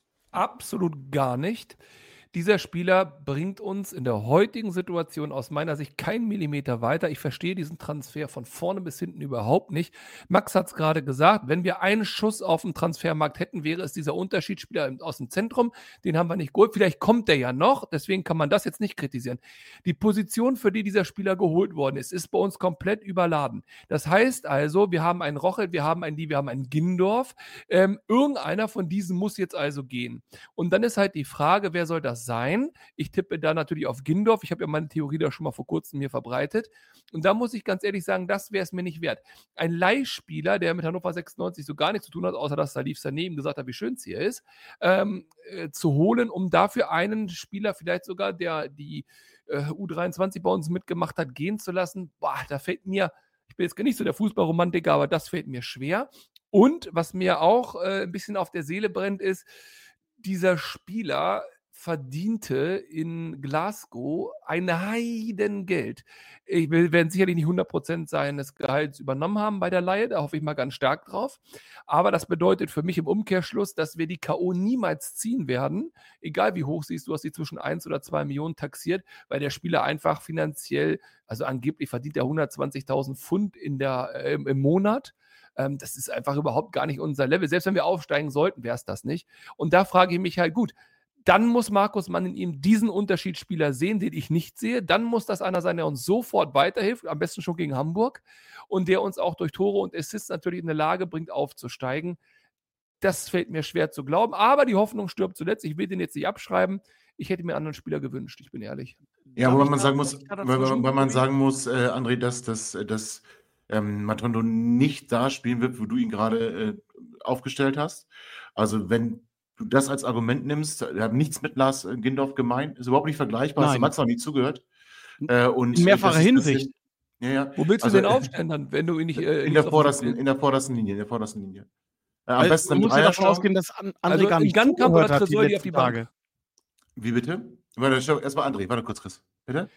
absolut gar nicht. Dieser Spieler bringt uns in der heutigen Situation aus meiner Sicht keinen Millimeter weiter. Ich verstehe diesen Transfer von vorne bis hinten überhaupt nicht. Max hat es gerade gesagt, wenn wir einen Schuss auf dem Transfermarkt hätten, wäre es dieser Unterschiedsspieler aus dem Zentrum. Den haben wir nicht geholt. Vielleicht kommt der ja noch, deswegen kann man das jetzt nicht kritisieren. Die Position, für die dieser Spieler geholt worden ist, ist bei uns komplett überladen. Das heißt also, wir haben einen Rochel, wir haben einen Die, wir haben einen Gindorf. Ähm, irgendeiner von diesen muss jetzt also gehen. Und dann ist halt die Frage, wer soll das sein? Ich tippe da natürlich auf Gindorf. Ich habe ja meine Theorie da schon mal vor kurzem hier verbreitet. Und da muss ich ganz ehrlich sagen, das wäre es mir nicht wert. Ein Leihspieler, der mit Hannover sechsundneunzig so gar nichts zu tun hat, außer dass Salif Sané ihm gesagt hat, wie schön es hier ist, ähm, äh, zu holen, um dafür einen Spieler vielleicht sogar, der die äh, U dreiundzwanzig bei uns mitgemacht hat, gehen zu lassen, boah, da fällt mir, ich bin jetzt nicht so der Fußballromantiker, aber das fällt mir schwer. Und was mir auch äh, ein bisschen auf der Seele brennt, ist, dieser Spieler verdiente in Glasgow ein Heidengeld. Ich will, werden sicherlich nicht hundert Prozent seines Gehalts übernommen haben bei der Leihe, da hoffe ich mal ganz stark drauf. Aber das bedeutet für mich im Umkehrschluss, dass wir die K O niemals ziehen werden, egal wie hoch sie ist, du hast sie zwischen eins oder zwei Millionen taxiert, weil der Spieler einfach finanziell, also angeblich verdient er hundertzwanzigtausend Pfund in der, äh, im Monat. Ähm, das ist einfach überhaupt gar nicht unser Level. Selbst wenn wir aufsteigen sollten, wäre es das nicht. Und da frage ich mich halt, gut, dann muss Markus Mann in ihm diesen Unterschiedsspieler sehen, den ich nicht sehe. Dann muss das einer sein, der uns sofort weiterhilft, am besten schon gegen Hamburg, und der uns auch durch Tore und Assists natürlich in eine Lage bringt, aufzusteigen. Das fällt mir schwer zu glauben, aber die Hoffnung stirbt zuletzt. Ich will den jetzt nicht abschreiben. Ich hätte mir einen anderen Spieler gewünscht, ich bin ehrlich. Ja, Darf wobei ich man da- sagen darf muss, ich da weil, dazwischen weil man gehen? sagen muss, äh, André, dass, dass, dass ähm, Matondo nicht da spielen wird, wo du ihn gerade äh, aufgestellt hast. Also wenn du das als Argument nimmst, wir haben nichts mit Lars äh, Gindorf gemeint, ist überhaupt nicht vergleichbar, hast du Nein. Max auch nicht zugehört. Äh, und In mehrfacher das ist- das Hinsicht. ist- Ja, ja. Wo willst Also, du den äh, aufstellen dann, wenn du ihn nicht äh, In links der auf dem vordersten, Flügel- in der vordersten Linie, in der vordersten Linie. Äh, am Also, besten man im muss ja davon Dreiersturm. ausgehen, dass An- André Also gar in nicht Gangkamp zugehört oder hat die Tresoldi auf letzten die Bank? Tage. Wie bitte? Warte, stopp, erstmal André, warte kurz, Chris. Bitte?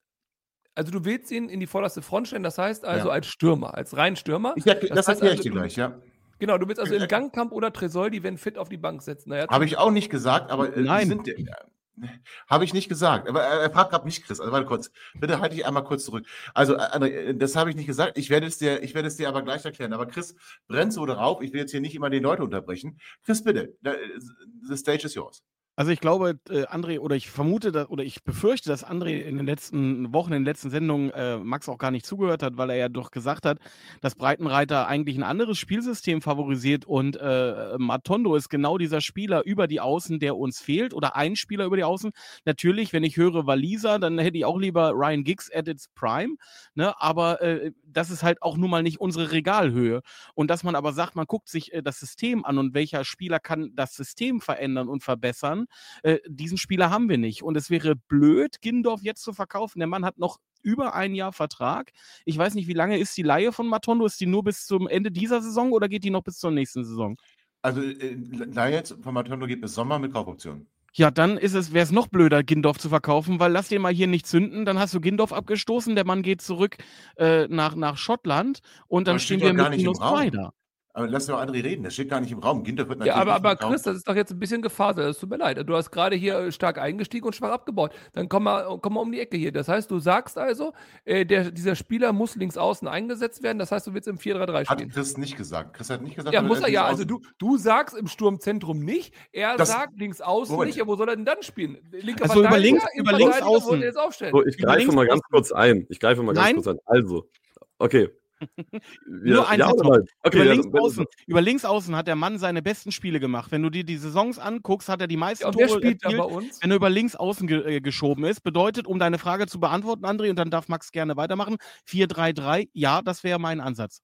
Also du willst ihn in die vorderste Front stellen, das heißt also Ja. als Stürmer, als rein Stürmer. Ich, erkl- das heißt erkläre ich also, dir du- gleich, ja. Genau, du willst also in Äh, Gangkamp oder Tresoldi, wenn fit, auf die Bank setzen. Naja, Habe ich auch nicht gesagt, aber äh, Nein. sind äh, habe ich nicht gesagt. Aber er, er fragt gerade mich, Chris. Also warte kurz. Bitte halte dich einmal kurz zurück. Also, äh, André, äh, das habe ich nicht gesagt. Ich werde es dir, ich werde es dir aber gleich erklären. Aber Chris, brennt so darauf. Ich will jetzt hier nicht immer die Leute unterbrechen. Chris, bitte. da- The stage is yours. Also ich glaube, äh, André, oder ich vermute, dass, oder ich befürchte, dass André in den letzten Wochen, in den letzten Sendungen äh, Max auch gar nicht zugehört hat, weil er ja doch gesagt hat, dass Breitenreiter eigentlich ein anderes Spielsystem favorisiert und äh, Matondo ist genau dieser Spieler über die Außen, der uns fehlt, oder ein Spieler über die Außen. Natürlich, wenn ich höre Walisa, dann hätte ich auch lieber Ryan Giggs at its prime, ne? Aber äh, das ist halt auch nun mal nicht unsere Regalhöhe. Und dass man aber sagt, man guckt sich äh, das System an und welcher Spieler kann das System verändern und verbessern, Äh, diesen Spieler haben wir nicht. Und es wäre blöd, Gindorf jetzt zu verkaufen. Der Mann hat noch über ein Jahr Vertrag. Ich weiß nicht, wie lange ist die Leihe von Matondo? Ist die nur bis zum Ende dieser Saison oder geht die noch bis zur nächsten Saison? Also, äh, Leihe von Matondo geht bis Sommer mit Kaufoption. Ja, dann ist es, wäre es noch blöder, Gindorf zu verkaufen, weil lass den mal hier nicht zünden, dann hast du Gindorf abgestoßen, der Mann geht zurück äh, nach, nach Schottland und dann Aber stehen steht wir doch gar mit nicht im minus zwei Raum. da. Aber lass doch André reden. Das steht gar nicht im Raum. Ginter wird Ja, natürlich aber, nicht aber verkauft. Chris, das ist doch jetzt ein bisschen gefaselt. Das tut mir leid. Du hast gerade hier äh, stark eingestiegen und schwach abgebaut. Dann komm mal, komm mal um die Ecke hier. Das heißt, du sagst also, äh, der, dieser Spieler muss links außen eingesetzt werden. Das heißt, du willst im vier drei drei Hat spielen. Chris nicht gesagt. Chris hat nicht gesagt, Ja, dass muss er ja. links Also außen- du, du sagst im Sturmzentrum nicht. Er Das- sagt links außen Moment. nicht. Ja, wo soll er denn dann spielen? Linker Also über Verteidiger, links- im über links Verteidiger, wo außen. er jetzt aufstellen? So, ich Über greife links mal ganz außen. kurz ein. Ich greife mal ganz Nein. kurz ein. Also, okay. Wir, Nur ein ja Satz oder noch. nein? Okay, über, ja, links wenn- außen, über links außen hat der Mann seine besten Spiele gemacht. Wenn du dir die Saisons anguckst, hat er die meisten Ja, und wer Tore spielt da erzielt, bei uns? wenn er über links außen ge äh, geschoben ist. Bedeutet, um deine Frage zu beantworten, André, und dann darf Max gerne weitermachen, vier drei drei, ja, das wäre mein Ansatz.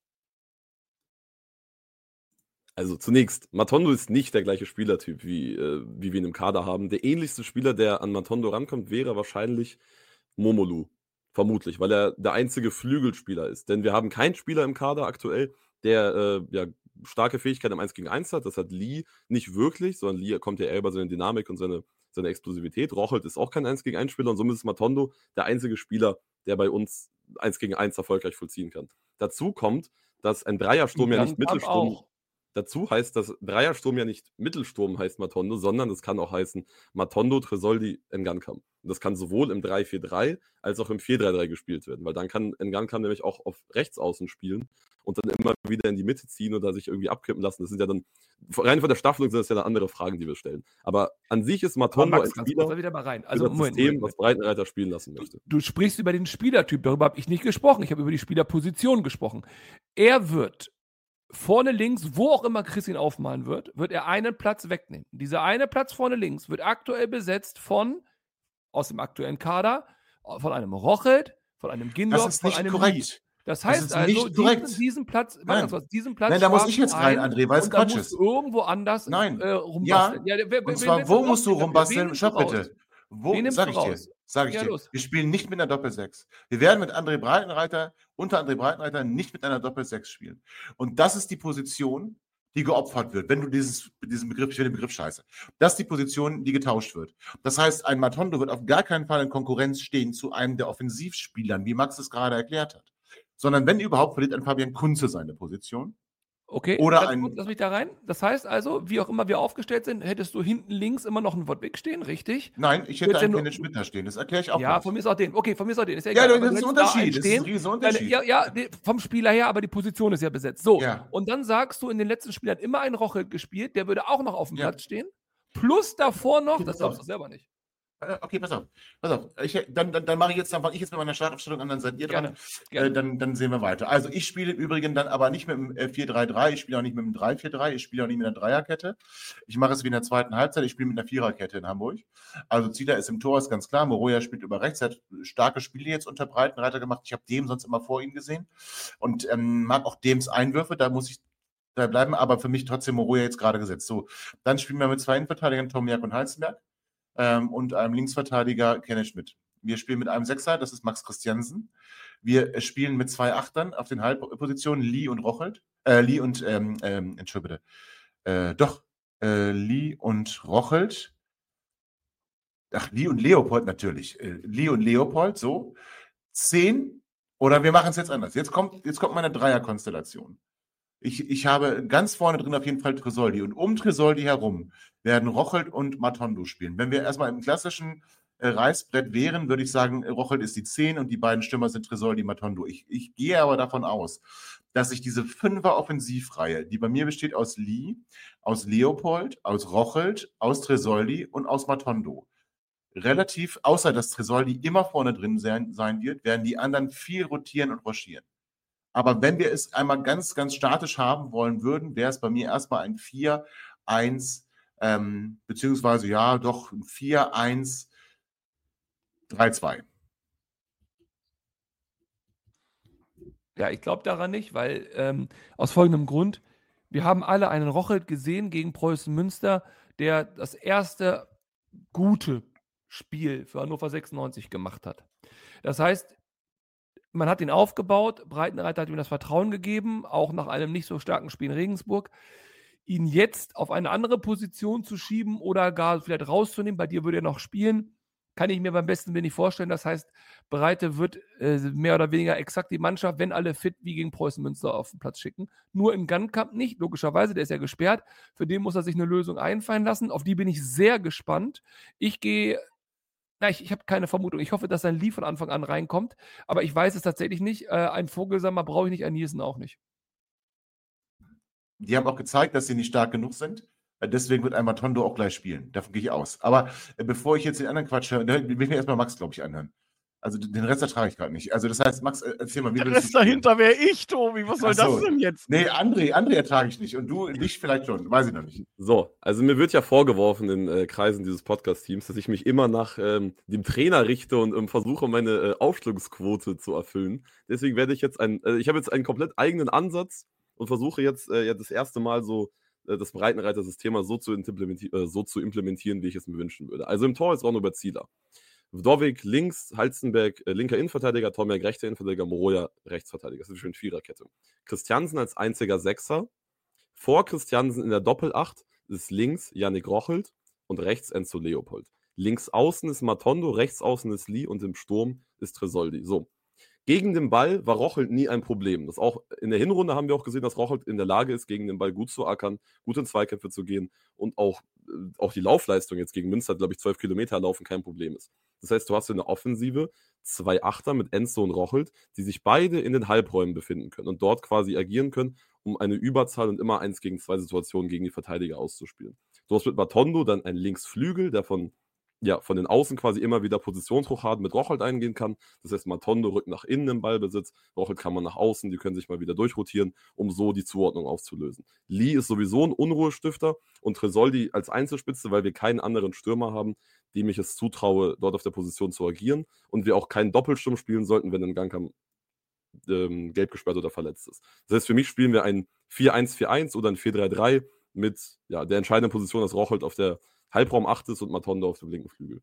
Also zunächst, Matondo ist nicht der gleiche Spielertyp, wie, äh, wie wir ihn im Kader haben. Der ähnlichste Spieler, der an Matondo rankommt, wäre wahrscheinlich Momolu. Vermutlich, weil er der einzige Flügelspieler ist. Denn wir haben keinen Spieler im Kader aktuell, der äh, ja, starke Fähigkeit im eins gegen eins hat. Das hat Lee nicht wirklich, sondern Lee kommt ja eher über seine Dynamik und seine, seine Explosivität. Rochelt ist auch kein eins gegen eins Spieler und somit ist Matondo der einzige Spieler, der bei uns eins gegen eins erfolgreich vollziehen kann. Dazu kommt, dass ein Dreiersturm ja nicht Gangkamp Mittelsturm... auch. Dazu heißt, dass Dreiersturm ja nicht Mittelsturm heißt Matondo, sondern es kann auch heißen Matondo, Tresoldi, Ngannou. Und das kann sowohl im drei vier drei als auch im vier drei drei gespielt werden, weil dann kann Ngannou nämlich auch auf rechts außen spielen und dann immer wieder in die Mitte ziehen oder sich irgendwie abkippen lassen. Das sind ja dann, rein von der Staffelung sind das ja dann andere Fragen, die wir stellen. Aber an sich ist Aber Matondo Max, ein ganz Spieler kurz, da wieder mal rein. für Also, das Moment, System, Moment, was Moment. Breitenreiter spielen lassen möchte. Du sprichst über den Spielertyp, darüber habe ich nicht gesprochen. Ich habe über die Spielerposition gesprochen. Er wird vorne links, wo auch immer Chris ihn aufmalen wird, wird er einen Platz wegnehmen. Dieser eine Platz vorne links wird aktuell besetzt von, aus dem aktuellen Kader, von einem Rochelt, von einem Gindorf, Das ist von nicht einem korrekt. Lied. Das Das heißt ist also, nicht korrekt. diesen, diesen Platz, warte Nein. ganz kurz, diesen Platz Nein, da muss sparen ich jetzt wir rein, ein André, weil es und da Quatsch musst ist. du irgendwo anders Nein. äh, rumbasteln. Ja, wer, wer, Und wen zwar, willst wo du musst du rausnehmen? Wen rumbasteln? nimmst Schau du raus? bitte. Wo, Wen nimmst sag du ich dir. raus? Sage ich Ja, dir. los. Wir spielen nicht mit einer Doppelsechs. Wir werden mit André Breitenreiter, unter André Breitenreiter nicht mit einer Doppelsechs spielen. Und das ist die Position, die geopfert wird, wenn du dieses, diesen Begriff, ich will den Begriff scheiße. Das ist die Position, die getauscht wird. Das heißt, ein Matondo wird auf gar keinen Fall in Konkurrenz stehen zu einem der Offensivspielern, wie Max es gerade erklärt hat. Sondern wenn überhaupt, verliert ein Fabian Kunze seine Position. Okay, Oder ganz ein- kurz, lass mich da rein. Das heißt also, wie auch immer wir aufgestellt sind, hättest du hinten links immer noch einen Wodwig stehen, richtig? Nein, ich hätte Willst einen du- Kenneth Schmidt da stehen. Das erkläre ich auch Ja, gleich. von mir ist auch den. Okay, von mir ist auch den. Ist ja, Ja, egal. das Aber ist du ein hättest da Unterschied. einen Das ist ein stehen. riesen Unterschied. Ja, ja, nee, vom Spieler her, aber die Position ist ja besetzt. So, Ja. und dann sagst du, in den letzten Spielen hat immer ein Rochelt gespielt, der würde auch noch auf dem Ja. Platz stehen. Plus davor noch, Okay, das pass glaubst auf. du selber nicht. Äh, Okay, pass auf. Pass auf. Ich, dann dann, dann mache ich jetzt, dann fange ich jetzt mit meiner Startaufstellung an, dann seid ihr dran. Gerne, gerne. Äh, dann, dann sehen wir weiter. Also ich spiele im Übrigen dann aber nicht mit dem äh, vier drei drei, ich spiele auch nicht mit dem drei vier drei, ich spiele auch nicht mit einer Dreierkette. Ich mache es wie in der zweiten Halbzeit, ich spiele mit einer Viererkette in Hamburg. Also Zieler ist im Tor, ist ganz klar. Moroja spielt über rechts, er hat starke Spiele jetzt unter Breitenreiter gemacht. Ich habe Dem sonst immer vor ihm gesehen und ähm, mag auch Dems Einwürfe, da muss ich da bleiben, aber für mich trotzdem Moroja jetzt gerade gesetzt. So, dann spielen wir mit zwei Innenverteidigern, Tomiak und Halzenberg. Ähm, und einem Linksverteidiger Kenneth Schmidt. Wir spielen mit einem Sechser, das ist Max Christiansen. Wir äh, spielen mit zwei Achtern auf den Halbpositionen, Lee und Rochelt. Äh, Lee und, ähm, ähm, Entschuldigung bitte. Äh, doch, äh, Lee und Rochelt. Ach, Lee und Leopold natürlich. Äh, Lee und Leopold, so. Zehn, oder wir machen es jetzt anders. Jetzt kommt, jetzt kommt meine Dreierkonstellation. Ich, ich habe ganz vorne drin auf jeden Fall Tresoldi. Und um Tresoldi herum werden Rochelt und Matondo spielen. Wenn wir erstmal im klassischen äh, Reißbrett wären, würde ich sagen, Rochelt ist die zehn und die beiden Stürmer sind Tresoldi, Matondo. Ich, ich gehe aber davon aus, dass ich diese Fünfer-Offensivreihe, die bei mir besteht aus Lee, aus Leopold, aus Rochelt, aus Tresoldi und aus Matondo, relativ, außer dass Tresoldi immer vorne drin sein, sein wird, werden die anderen viel rotieren und rochieren. Aber wenn wir es einmal ganz, ganz statisch haben wollen würden, wäre es bei mir erstmal ein vier eins, ähm, beziehungsweise ja, doch ein vier eins drei zwei. Ja, ich glaube daran nicht, weil ähm, aus folgendem Grund, wir haben alle einen Rochelt gesehen gegen Preußen Münster, der das erste gute Spiel für Hannover sechsundneunzig gemacht hat. Das heißt, man hat ihn aufgebaut, Breitenreiter hat ihm das Vertrauen gegeben, auch nach einem nicht so starken Spiel in Regensburg. Ihn jetzt auf eine andere Position zu schieben oder gar vielleicht rauszunehmen, bei dir würde er noch spielen, kann ich mir beim besten Willen nicht vorstellen. Das heißt, Breite wird äh, mehr oder weniger exakt die Mannschaft, wenn alle fit, wie gegen Preußen Münster auf den Platz schicken. Nur in Gunkamp nicht, logischerweise, der ist ja gesperrt. Für den muss er sich eine Lösung einfallen lassen. Auf die bin ich sehr gespannt. Ich gehe Na, ich, ich habe keine Vermutung. Ich hoffe, dass ein Lee von Anfang an reinkommt, aber ich weiß es tatsächlich nicht. Äh, ein Vogelsammer brauche ich nicht, ein Nielsen auch nicht. Die haben auch gezeigt, dass sie nicht stark genug sind. Äh, Deswegen wird ein Matondo auch gleich spielen. Davon gehe ich aus. Aber äh, bevor ich jetzt den anderen Quatsch höre, da will ich mir erstmal Max, glaube ich, anhören. Also den Rest ertrage ich gerade nicht. Also das heißt, Max, äh, erzähl mal, wie Der willst Rest du spielen? dahinter wäre ich, Tobi. Was soll Ach so. das denn jetzt? Nee, André, André ertrage ich nicht. Und du, dich vielleicht schon. Weiß ich noch nicht. So, also mir wird ja vorgeworfen in äh, Kreisen dieses Podcast-Teams, dass ich mich immer nach ähm, dem Trainer richte und ähm, versuche, meine äh, Aufstellungsquote zu erfüllen. Deswegen werde ich jetzt ein, äh, ich habe jetzt einen komplett eigenen Ansatz und versuche jetzt äh, ja das erste Mal so äh, das Breitenreiter-System mal so zu, implementi äh, so zu implementieren, wie ich es mir wünschen würde. Also im Tor ist Ronobert Zieler. Wdowik links, Halzenberg äh, linker Innenverteidiger, Tomiak rechter Innenverteidiger, Moroja Rechtsverteidiger. Das ist eine Viererkette. Christiansen als einziger Sechser. Vor Christiansen in der Doppelacht ist links Yannick Rochelt und rechts Enzo Leopold. Links außen ist Matondo, rechts außen ist Lee und im Sturm ist Tresoldi. So. Gegen den Ball war Rochelt nie ein Problem. Das auch in der Hinrunde haben wir auch gesehen, dass Rochelt in der Lage ist, gegen den Ball gut zu ackern, gut in Zweikämpfe zu gehen und auch, äh, auch die Laufleistung jetzt gegen Münster, glaube ich, zwölf Kilometer laufen kein Problem ist. Das heißt, du hast in der Offensive zwei Achter mit Enzo und Rochelt, die sich beide in den Halbräumen befinden können und dort quasi agieren können, um eine Überzahl und immer eins gegen zwei Situationen gegen die Verteidiger auszuspielen. Du hast mit Matondo dann einen Linksflügel, der von ja, von den Außen quasi immer wieder Positionsrochaden mit Rochelt eingehen kann. Das heißt, Matondo rückt nach innen im Ballbesitz, Rochelt kann man nach außen, die können sich mal wieder durchrotieren, um so die Zuordnung aufzulösen. Lee ist sowieso ein Unruhestifter und Tresoldi als Einzelspitze, weil wir keinen anderen Stürmer haben, dem ich es zutraue, dort auf der Position zu agieren und wir auch keinen Doppelsturm spielen sollten, wenn ein Gangkamp ähm, gelb gesperrt oder verletzt ist. Das heißt, für mich spielen wir ein vier eins vier eins oder ein vier drei drei mit ja, der entscheidenden Position, dass Rochelt auf der Halbraum acht ist und Matondo auf dem linken Flügel.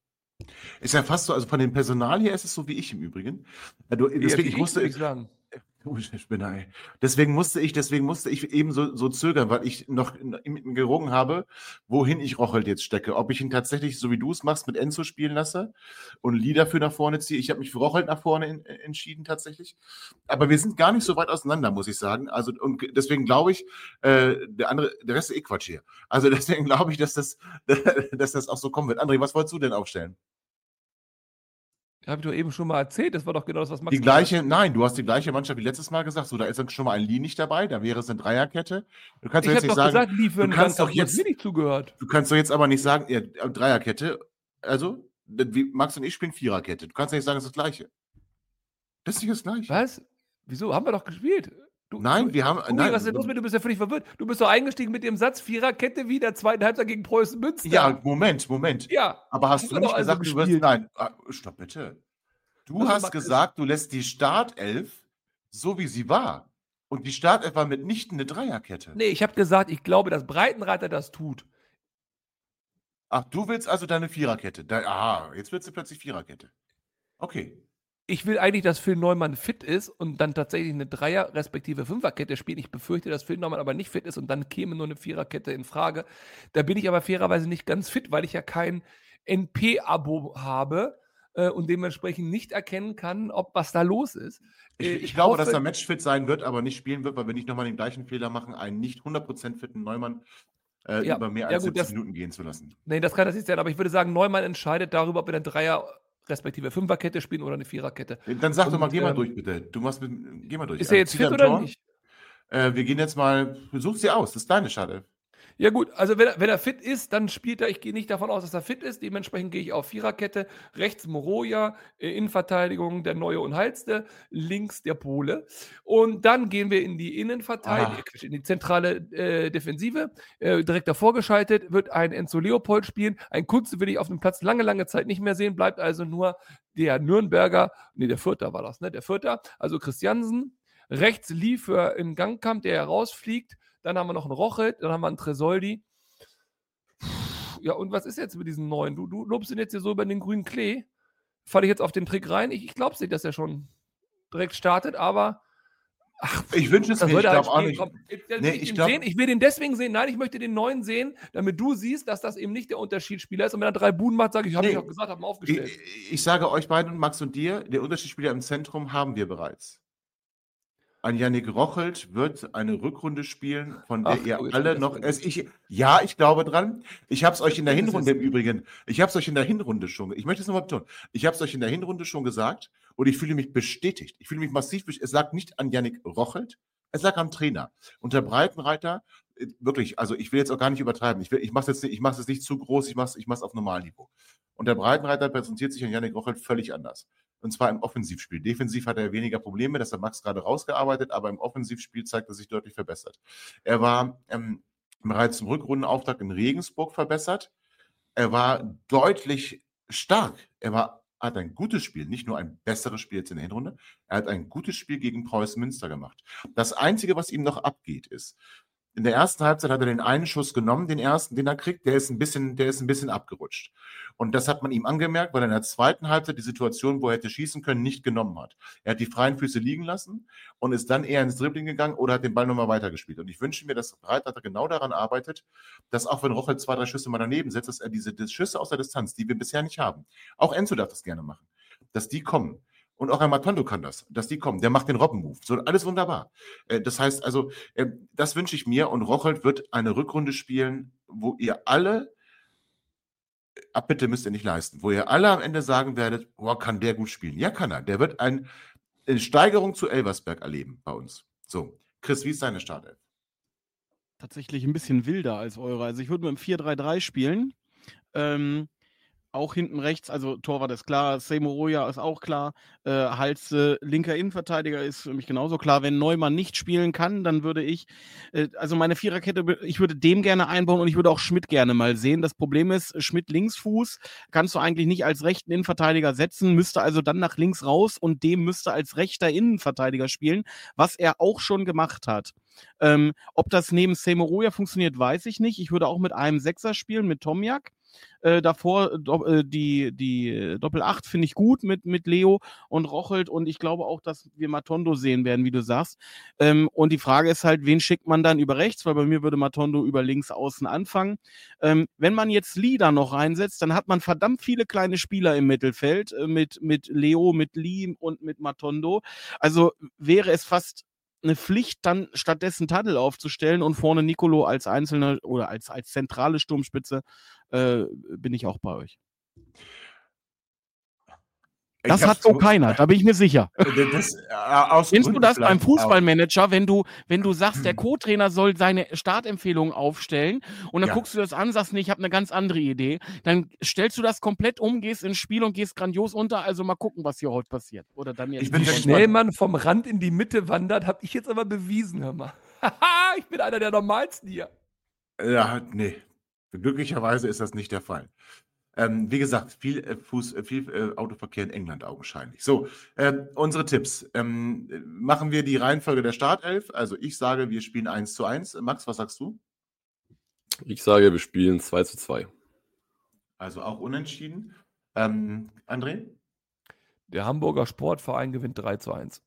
Ist ja fast so, also von den Personalien her ist es so wie ich im Übrigen. Ja, du, deswegen, ich musste, würde ich sagen. Oh, Spinner, ey. Deswegen musste ich, deswegen musste ich eben so, so zögern, weil ich noch in- gerungen habe, wohin ich Rochelt jetzt stecke. Ob ich ihn tatsächlich, so wie du es machst, mit Enzo spielen lasse und Lee dafür nach vorne ziehe. Ich habe mich für Rochelt nach vorne in, entschieden tatsächlich. Aber wir sind gar nicht so weit auseinander, muss ich sagen. Also, und deswegen glaube ich, äh, der andere, der Rest ist eh Quatsch hier. Also deswegen glaube ich, dass das, dass das auch so kommen wird. André, was wolltest du denn aufstellen? Habe ich doch eben schon mal erzählt. Das war doch genau das, was Max Die gleiche, nein, du hast die gleiche Mannschaft wie letztes Mal gesagt. So, da ist dann schon mal ein Lee nicht dabei, da wäre es eine Dreierkette. Du kannst Ich doch habe jetzt doch nicht sagen, gesagt, Lee für du einen kannst Gang, doch du hast jetzt, mir nicht zugehört. du kannst doch jetzt aber nicht sagen, ja, Dreierkette, also, wie Max und ich spielen Viererkette. Du kannst doch nicht sagen, das ist das Gleiche. Das ist nicht das Gleiche. Was? Wieso? Haben wir doch gespielt. Du, Nein, du, wir haben, Uri, nein. was ist denn los mit dir? Du bist ja völlig verwirrt. Du bist doch eingestiegen mit dem Satz Viererkette wie der zweiten Halbzeit gegen Preußen Münster. Ja, Moment, Moment. Ja. Aber hast haben du wir nicht doch also gesagt, du wirst, gespielt. nein, ah, stopp bitte. Du Also, hast Max, gesagt, du lässt die Startelf so, wie sie war. Und die Startelf war mitnichten eine Dreierkette. Nee, ich habe gesagt, ich glaube, dass Breitenreiter das tut. Ach, du willst also deine Viererkette. Da, aha, jetzt willst du plötzlich Viererkette. Okay. Ich will eigentlich, dass Phil Neumann fit ist und dann tatsächlich eine Dreier- respektive Fünferkette spielt. Ich befürchte, dass Phil Neumann aber nicht fit ist und dann käme nur eine Viererkette in Frage. Da bin ich aber fairerweise nicht ganz fit, weil ich ja kein N P-Abo habe äh, und dementsprechend nicht erkennen kann, ob was da los ist. Ich, Äh, ich glaube, hoffe, dass er matchfit sein wird, aber nicht spielen wird, weil wir nicht nochmal den gleichen Fehler machen, einen nicht hundert Prozent fitten Neumann äh, Ja, über mehr ja als gut, siebzig das- Minuten gehen zu lassen. Nee, das kann das nicht sein, aber ich würde sagen, Neumann entscheidet darüber, ob wir eine Dreier- respektive Fünferkette spielen oder eine Viererkette. Dann sag doch mal, Und, geh mal ähm, durch, bitte. Du machst mit, geh mal durch. Ist er jetzt zieh fit dein oder Tor. nicht? Äh, wir gehen jetzt mal, such sie aus, das ist deine Startelf. Ja gut, also wenn er, wenn er fit ist, dann spielt er, ich gehe nicht davon aus, dass er fit ist, dementsprechend gehe ich auf Viererkette, rechts Moroja, äh, Innenverteidigung der Neue und Halste, links der Pole und dann gehen wir in die Innenverteidigung, Ah. in die zentrale äh, Defensive, äh, direkt davor geschaltet, wird ein Enzo Leopold spielen, ein Kunze will ich auf dem Platz lange, lange Zeit nicht mehr sehen, bleibt also nur der Nürnberger, nee, der Vierter war das, ne, der Vierter, also Christiansen, rechts Lee für einen Gangkamp, der herausfliegt. Dann haben wir noch einen Rochelt, dann haben wir einen Tresoldi. Ja, und was ist jetzt mit diesen neuen? Du, du lobst ihn jetzt hier so über den grünen Klee. Falle ich jetzt auf den Trick rein? Ich, ich glaube es nicht, dass er schon direkt startet, aber. Ach, Ich wünsche es das mir, ich sollte halt glaube auch spielen. nicht. Komm, jetzt will Nee, ich, ich den glaub- sehen. Ich will den deswegen sehen. Nein, ich möchte den neuen sehen, damit du siehst, dass das eben nicht der Unterschiedsspieler ist. Und wenn er drei Buden macht, sage ich, habe Nee. ich auch gesagt, habe ihn Ich, aufgestellt. ich sage euch beiden, Max und dir, der Unterschiedsspieler im Zentrum haben wir bereits. Ein Yannick Rochelt wird eine Rückrunde spielen, von der Ach, ihr oh, jetzt alle wird das noch. gut. Es, ich, ja, ich glaube dran. Ich habe es euch in der Das ist Hinrunde es. im Übrigen. Ich habe es euch in der Hinrunde schon. Ich möchte es nochmal betonen. Ich habe es euch in der Hinrunde schon gesagt und ich fühle mich bestätigt. Ich fühle mich massiv bestätigt. Es lag nicht an Yannick Rochelt, es lag am Trainer. Und der Breitenreiter, äh, wirklich, also ich will jetzt auch gar nicht übertreiben. Ich, will- ich mache es jetzt, nicht- ich mach's jetzt nicht zu groß, ich mache es ich mach's auf Normalniveau. Und der Breitenreiter präsentiert sich an Yannick Rochelt völlig anders. Und zwar im Offensivspiel. Defensiv hat er weniger Probleme, das hat Max gerade rausgearbeitet, aber im Offensivspiel zeigt er sich deutlich verbessert. Er war ähm, bereits im Rückrundenauftakt in Regensburg verbessert. Er war deutlich stark. Er war, hat ein gutes Spiel, nicht nur ein besseres Spiel jetzt in der Hinrunde, er hat ein gutes Spiel gegen Preußen Münster gemacht. Das Einzige, was ihm noch abgeht, ist, in der ersten Halbzeit hat er den einen Schuss genommen, den ersten, den er kriegt, der ist ein bisschen, der ist ein bisschen abgerutscht. Und das hat man ihm angemerkt, weil er in der zweiten Halbzeit die Situation, wo er hätte schießen können, nicht genommen hat. Er hat die freien Füße liegen lassen und ist dann eher ins Dribbling gegangen oder hat den Ball nochmal weitergespielt. Und ich wünsche mir, dass Breitenreiter genau daran arbeitet, dass auch wenn Rochelt zwei, drei Schüsse mal daneben setzt, dass er diese die Schüsse aus der Distanz, die wir bisher nicht haben, auch Enzo darf das gerne machen, dass die kommen. Und auch ein Matondo kann das, dass die kommen. Der macht den Robben-Move. So, alles wunderbar. Äh, Das heißt also, äh, das wünsche ich mir. Und Rochelt wird eine Rückrunde spielen, wo ihr alle, Abbitte müsst ihr nicht leisten, wo ihr alle am Ende sagen werdet, boah, kann der gut spielen. Ja, kann er. Der wird ein, eine Steigerung zu Elversberg erleben bei uns. So, Chris, wie ist deine Startelf? Tatsächlich ein bisschen wilder als eure. Also ich würde mit dem vier drei drei spielen. Ähm, auch hinten rechts, also Torwart ist klar, Seymouroya ist auch klar, äh, Halse, linker Innenverteidiger ist für mich genauso klar. Wenn Neumann nicht spielen kann, dann würde ich, äh, also meine Viererkette, ich würde dem gerne einbauen und ich würde auch Schmidt gerne mal sehen. Das Problem ist, Schmidt Linksfuß kannst du eigentlich nicht als rechten Innenverteidiger setzen, müsste also dann nach links raus und dem müsste als rechter Innenverteidiger spielen, was er auch schon gemacht hat. Ähm, ob das neben Seymouroya funktioniert, weiß ich nicht. Ich würde auch mit einem Sechser spielen, mit Tomjak. Äh, davor do, äh, die, die Doppel acht finde ich gut mit, mit Leo und Rochelt und ich glaube auch, dass wir Matondo sehen werden, wie du sagst. Ähm, und die Frage ist halt, wen schickt man dann über rechts? Weil bei mir würde Matondo über links außen anfangen. Ähm, wenn man jetzt Lee da noch reinsetzt, dann hat man verdammt viele kleine Spieler im Mittelfeld äh, mit, mit Leo, mit Lee und mit Matondo. Also wäre es fast eine Pflicht, dann stattdessen Tadl aufzustellen und vorne Nicolo als einzelne oder als, als zentrale Sturmspitze, äh, bin ich auch bei euch. Das Ich hat hab's so mu- keiner, da bin ich mir sicher. Das, äh, aus Kennst du Gründen das beim vielleicht Fußballmanager, wenn du, wenn du sagst, der Co-Trainer soll seine Startempfehlung aufstellen und dann Ja. guckst du das an, sagst, nee, ich habe eine ganz andere Idee, dann stellst du das komplett um, gehst ins Spiel und gehst grandios unter, also mal gucken, was hier heute passiert. Oder dann jetzt Ich bin Wie sehr nicht. gespannt. schnell man vom Rand in die Mitte wandert, habe ich jetzt aber bewiesen, hör mal. Haha, ich bin einer der normalsten hier. auch. Ja, nee. Glücklicherweise ist das nicht der Fall. Ähm, wie gesagt, viel, äh, Fuß, äh, viel äh, Autoverkehr in England augenscheinlich. So, ähm, unsere Tipps. Ähm, äh, machen wir die Reihenfolge der Startelf. Also ich sage, wir spielen eins zu eins. Max, was sagst du? Ich sage, wir spielen zwei zu zwei. Also auch unentschieden. Ähm, André? Der Hamburger Sportverein gewinnt drei zu eins.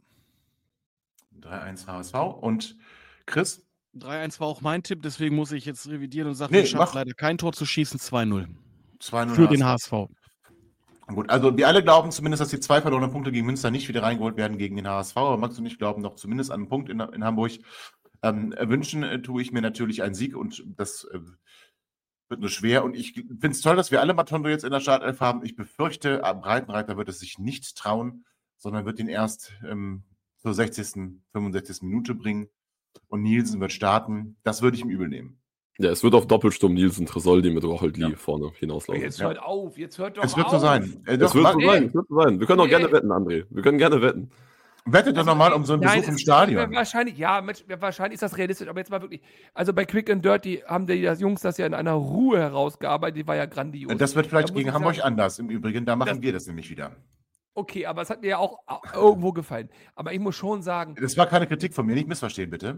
drei eins H S V. Und Chris? drei eins war auch mein Tipp, deswegen muss ich jetzt revidieren und sagen, Nee, wir schaffen mach. leider kein Tor zu schießen, zwei null. zwei null Für den H S V. Gut, also wir alle glauben zumindest, dass die zwei verlorenen Punkte gegen Münster nicht wieder reingeholt werden gegen den H S V. Aber Max und ich glauben noch zumindest an einen Punkt in, in Hamburg. Ähm, wünschen äh, tue ich mir natürlich einen Sieg und das äh, wird nur schwer. Und ich finde es toll, dass wir alle Matondo jetzt in der Startelf haben. Ich befürchte, äh, Breitenreiter wird es sich nicht trauen, sondern wird ihn erst ähm, zur sechzigsten, fünfundsechzigsten Minute bringen. Und Nielsen wird starten. Das würde ich ihm übel nehmen. Ja, es wird auf Doppelsturm Nielsen Tresoldi mit Rochelt Lee Ja. vorne hinauslaufen. Jetzt Ja. hört auf, jetzt hört doch Es wird auf. so sein. Äh, Es doch, wird ma- so nee. sein, es wird so sein. Wir können auch Nee. gerne wetten, André. Wir können gerne wetten. wettet doch nochmal um so einen Nein, Besuch im es- Stadion. Wahrscheinlich, ja, Mensch, wahrscheinlich ist das realistisch, aber jetzt mal wirklich. Also bei Quick and Dirty haben die das Jungs das ja in einer Ruhe herausgearbeitet, die war ja grandios. Das wird vielleicht Da muss gegen ich Hamburg sagen, anders im Übrigen. Da machen Das- wir das nämlich wieder. Okay, aber es hat mir ja auch au- irgendwo gefallen. Aber ich muss schon sagen, Das war keine Kritik von mir, nicht missverstehen, bitte.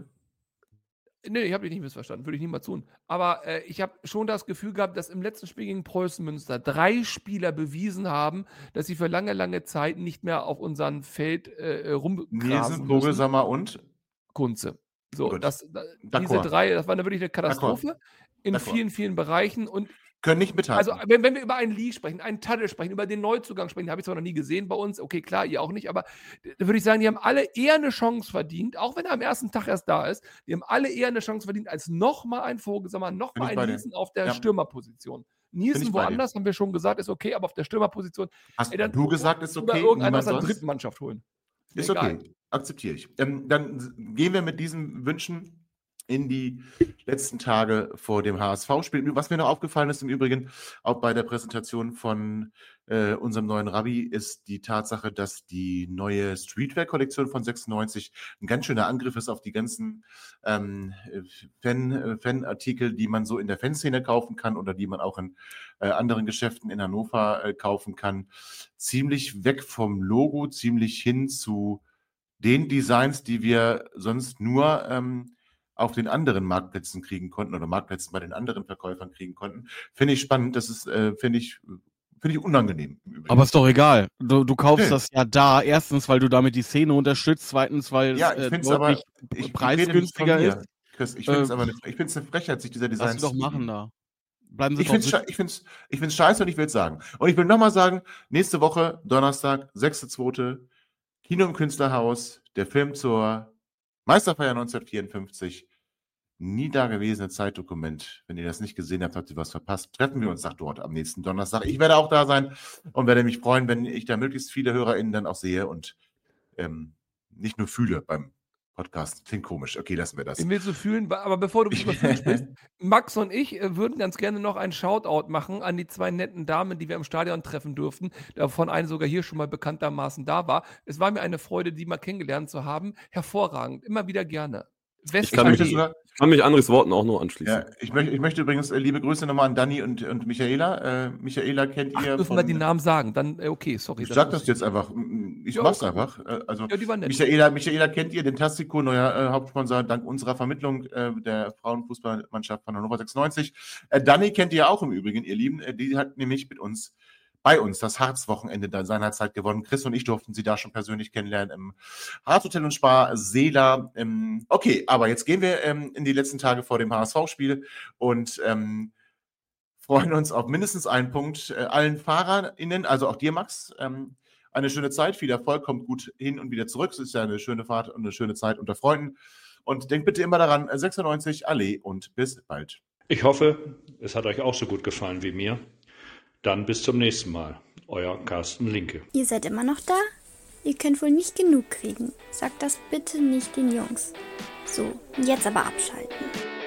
nee, ich habe dich nicht missverstanden, würde ich niemals tun. Aber äh, ich habe schon das Gefühl gehabt, dass im letzten Spiel gegen Preußen Münster drei Spieler bewiesen haben, dass sie für lange, lange Zeit nicht mehr auf unserem Feld äh, rumgrasen Nielsen, müssen. Vogelsammer und Kunze. So, Gut. das, da, D'accord. diese drei, das war eine wirklich eine Katastrophe in D'accord. vielen, vielen Bereichen. Und können nicht mithalten. also, wenn, wenn wir über einen Lee sprechen, einen Tadl sprechen, über den Neuzugang sprechen, habe ich zwar noch nie gesehen bei uns, okay, klar, ihr auch nicht, aber da würde ich sagen, die haben alle eher eine Chance verdient, auch wenn er am ersten Tag erst da ist, die haben alle eher eine Chance verdient, als nochmal ein Vogelsammer, Bin nochmal ich bei ein dir. Nielsen auf der Ja. Stürmerposition. Bin Nielsen ich bei dir. woanders, haben wir schon gesagt, ist okay, aber auf der Stürmerposition, Hast ey, dann du gesagt, ist über okay? irgendeinen Niemand aus der sonst? dritten Mannschaft holen. mir Ist egal. okay. Akzeptiere ich. Ähm, dann s- gehen wir mit diesen Wünschen in die letzten Tage vor dem H S V-Spiel. Was mir noch aufgefallen ist im Übrigen, auch bei der Präsentation von äh, unserem neuen Rabbi, ist die Tatsache, dass die neue Streetwear-Kollektion von sechsundneunzig ein ganz schöner Angriff ist auf die ganzen ähm, Fan, äh, Fanartikel, die man so in der Fanszene kaufen kann oder die man auch in äh, anderen Geschäften in Hannover äh, kaufen kann. Ziemlich weg vom Logo, ziemlich hin zu den Designs, die wir sonst nur ähm, auf den anderen Marktplätzen kriegen konnten oder Marktplätzen bei den anderen Verkäufern kriegen konnten. Finde ich spannend. Das ist, äh, finde ich, finde ich unangenehm. Im Übrigen. Aber ist doch egal. Du, du kaufst Nee. das ja da. Erstens, weil du damit die Szene unterstützt. Zweitens, weil Ja, es ich äh, finde es aber, deutlich ich, ich preisgünstiger rede nicht von ist. mir, Chris, ich finde es Äh, aber eine, ich finde es eine Frechheit, sich dieser Lass Designs sie doch zu machen bedienen. da. Bleiben Sie Ich doch finde es sitzen. ich find's, ich find's scheiße und ich will es sagen. Und ich will nochmal sagen, nächste Woche, Donnerstag, sechster zweiter Kino im Künstlerhaus, der Film zur Meisterfeier neunzehnhundertvierundfünfzig. Nie dagewesene Zeitdokument. Wenn ihr das nicht gesehen habt, habt ihr was verpasst. Treffen wir uns nach dort am nächsten Donnerstag. Ich werde auch da sein und werde mich freuen, wenn ich da möglichst viele HörerInnen dann auch sehe und ähm, nicht nur fühle beim Podcast. Klingt komisch. Okay, lassen wir das. Den willst du fühlen, aber bevor du über Fühlen sprichst, Max und ich äh, würden ganz gerne noch einen Shoutout machen an die zwei netten Damen, die wir im Stadion treffen durften, davon eine sogar hier schon mal bekanntermaßen da war. Es war mir eine Freude, die mal kennengelernt zu haben. Hervorragend, immer wieder gerne. Ich kann mich, möchte sogar- ich kann mich Andres Worten auch nur anschließen. Ja, ich, möchte, ich möchte übrigens äh, liebe Grüße nochmal an Dani und, und Michaela. Äh, Michaela kennt Ach, ihr dürfen von... wir die Namen sagen? Dann, äh, okay, sorry. Ich sag muss das jetzt einfach. Mm, ich Ja, mach's okay. einfach. Äh, Also Ja, die war nett. Michaela, Michaela kennt ihr, den Tastico, neuer äh, Hauptsponsor, dank unserer Vermittlung äh, der Frauenfußballmannschaft von Hannover sechsundneunzig. Äh, Dani kennt ihr auch im Übrigen, ihr Lieben. Äh, die hat nämlich mit uns, bei uns, das Harz-Wochenende da seinerzeit gewonnen. Chris und ich durften sie da schon persönlich kennenlernen im Harz Hotel und Spa Seela. Ähm, okay, aber jetzt gehen wir ähm, in die letzten Tage vor dem H S V-Spiel und ähm, freuen uns auf mindestens einen Punkt. Äh, allen FahrerInnen, also auch dir, Max, ähm, eine schöne Zeit, viel Erfolg, kommt gut hin und wieder zurück. Es ist ja eine schöne Fahrt und eine schöne Zeit unter Freunden. Und denkt bitte immer daran, sechsundneunzig, Allee und bis bald. Ich hoffe, es hat euch auch so gut gefallen wie mir. Dann bis zum nächsten Mal. Euer Carsten Linke. Ihr seid immer noch da? Ihr könnt wohl nicht genug kriegen. Sagt das bitte nicht den Jungs. So, jetzt aber abschalten.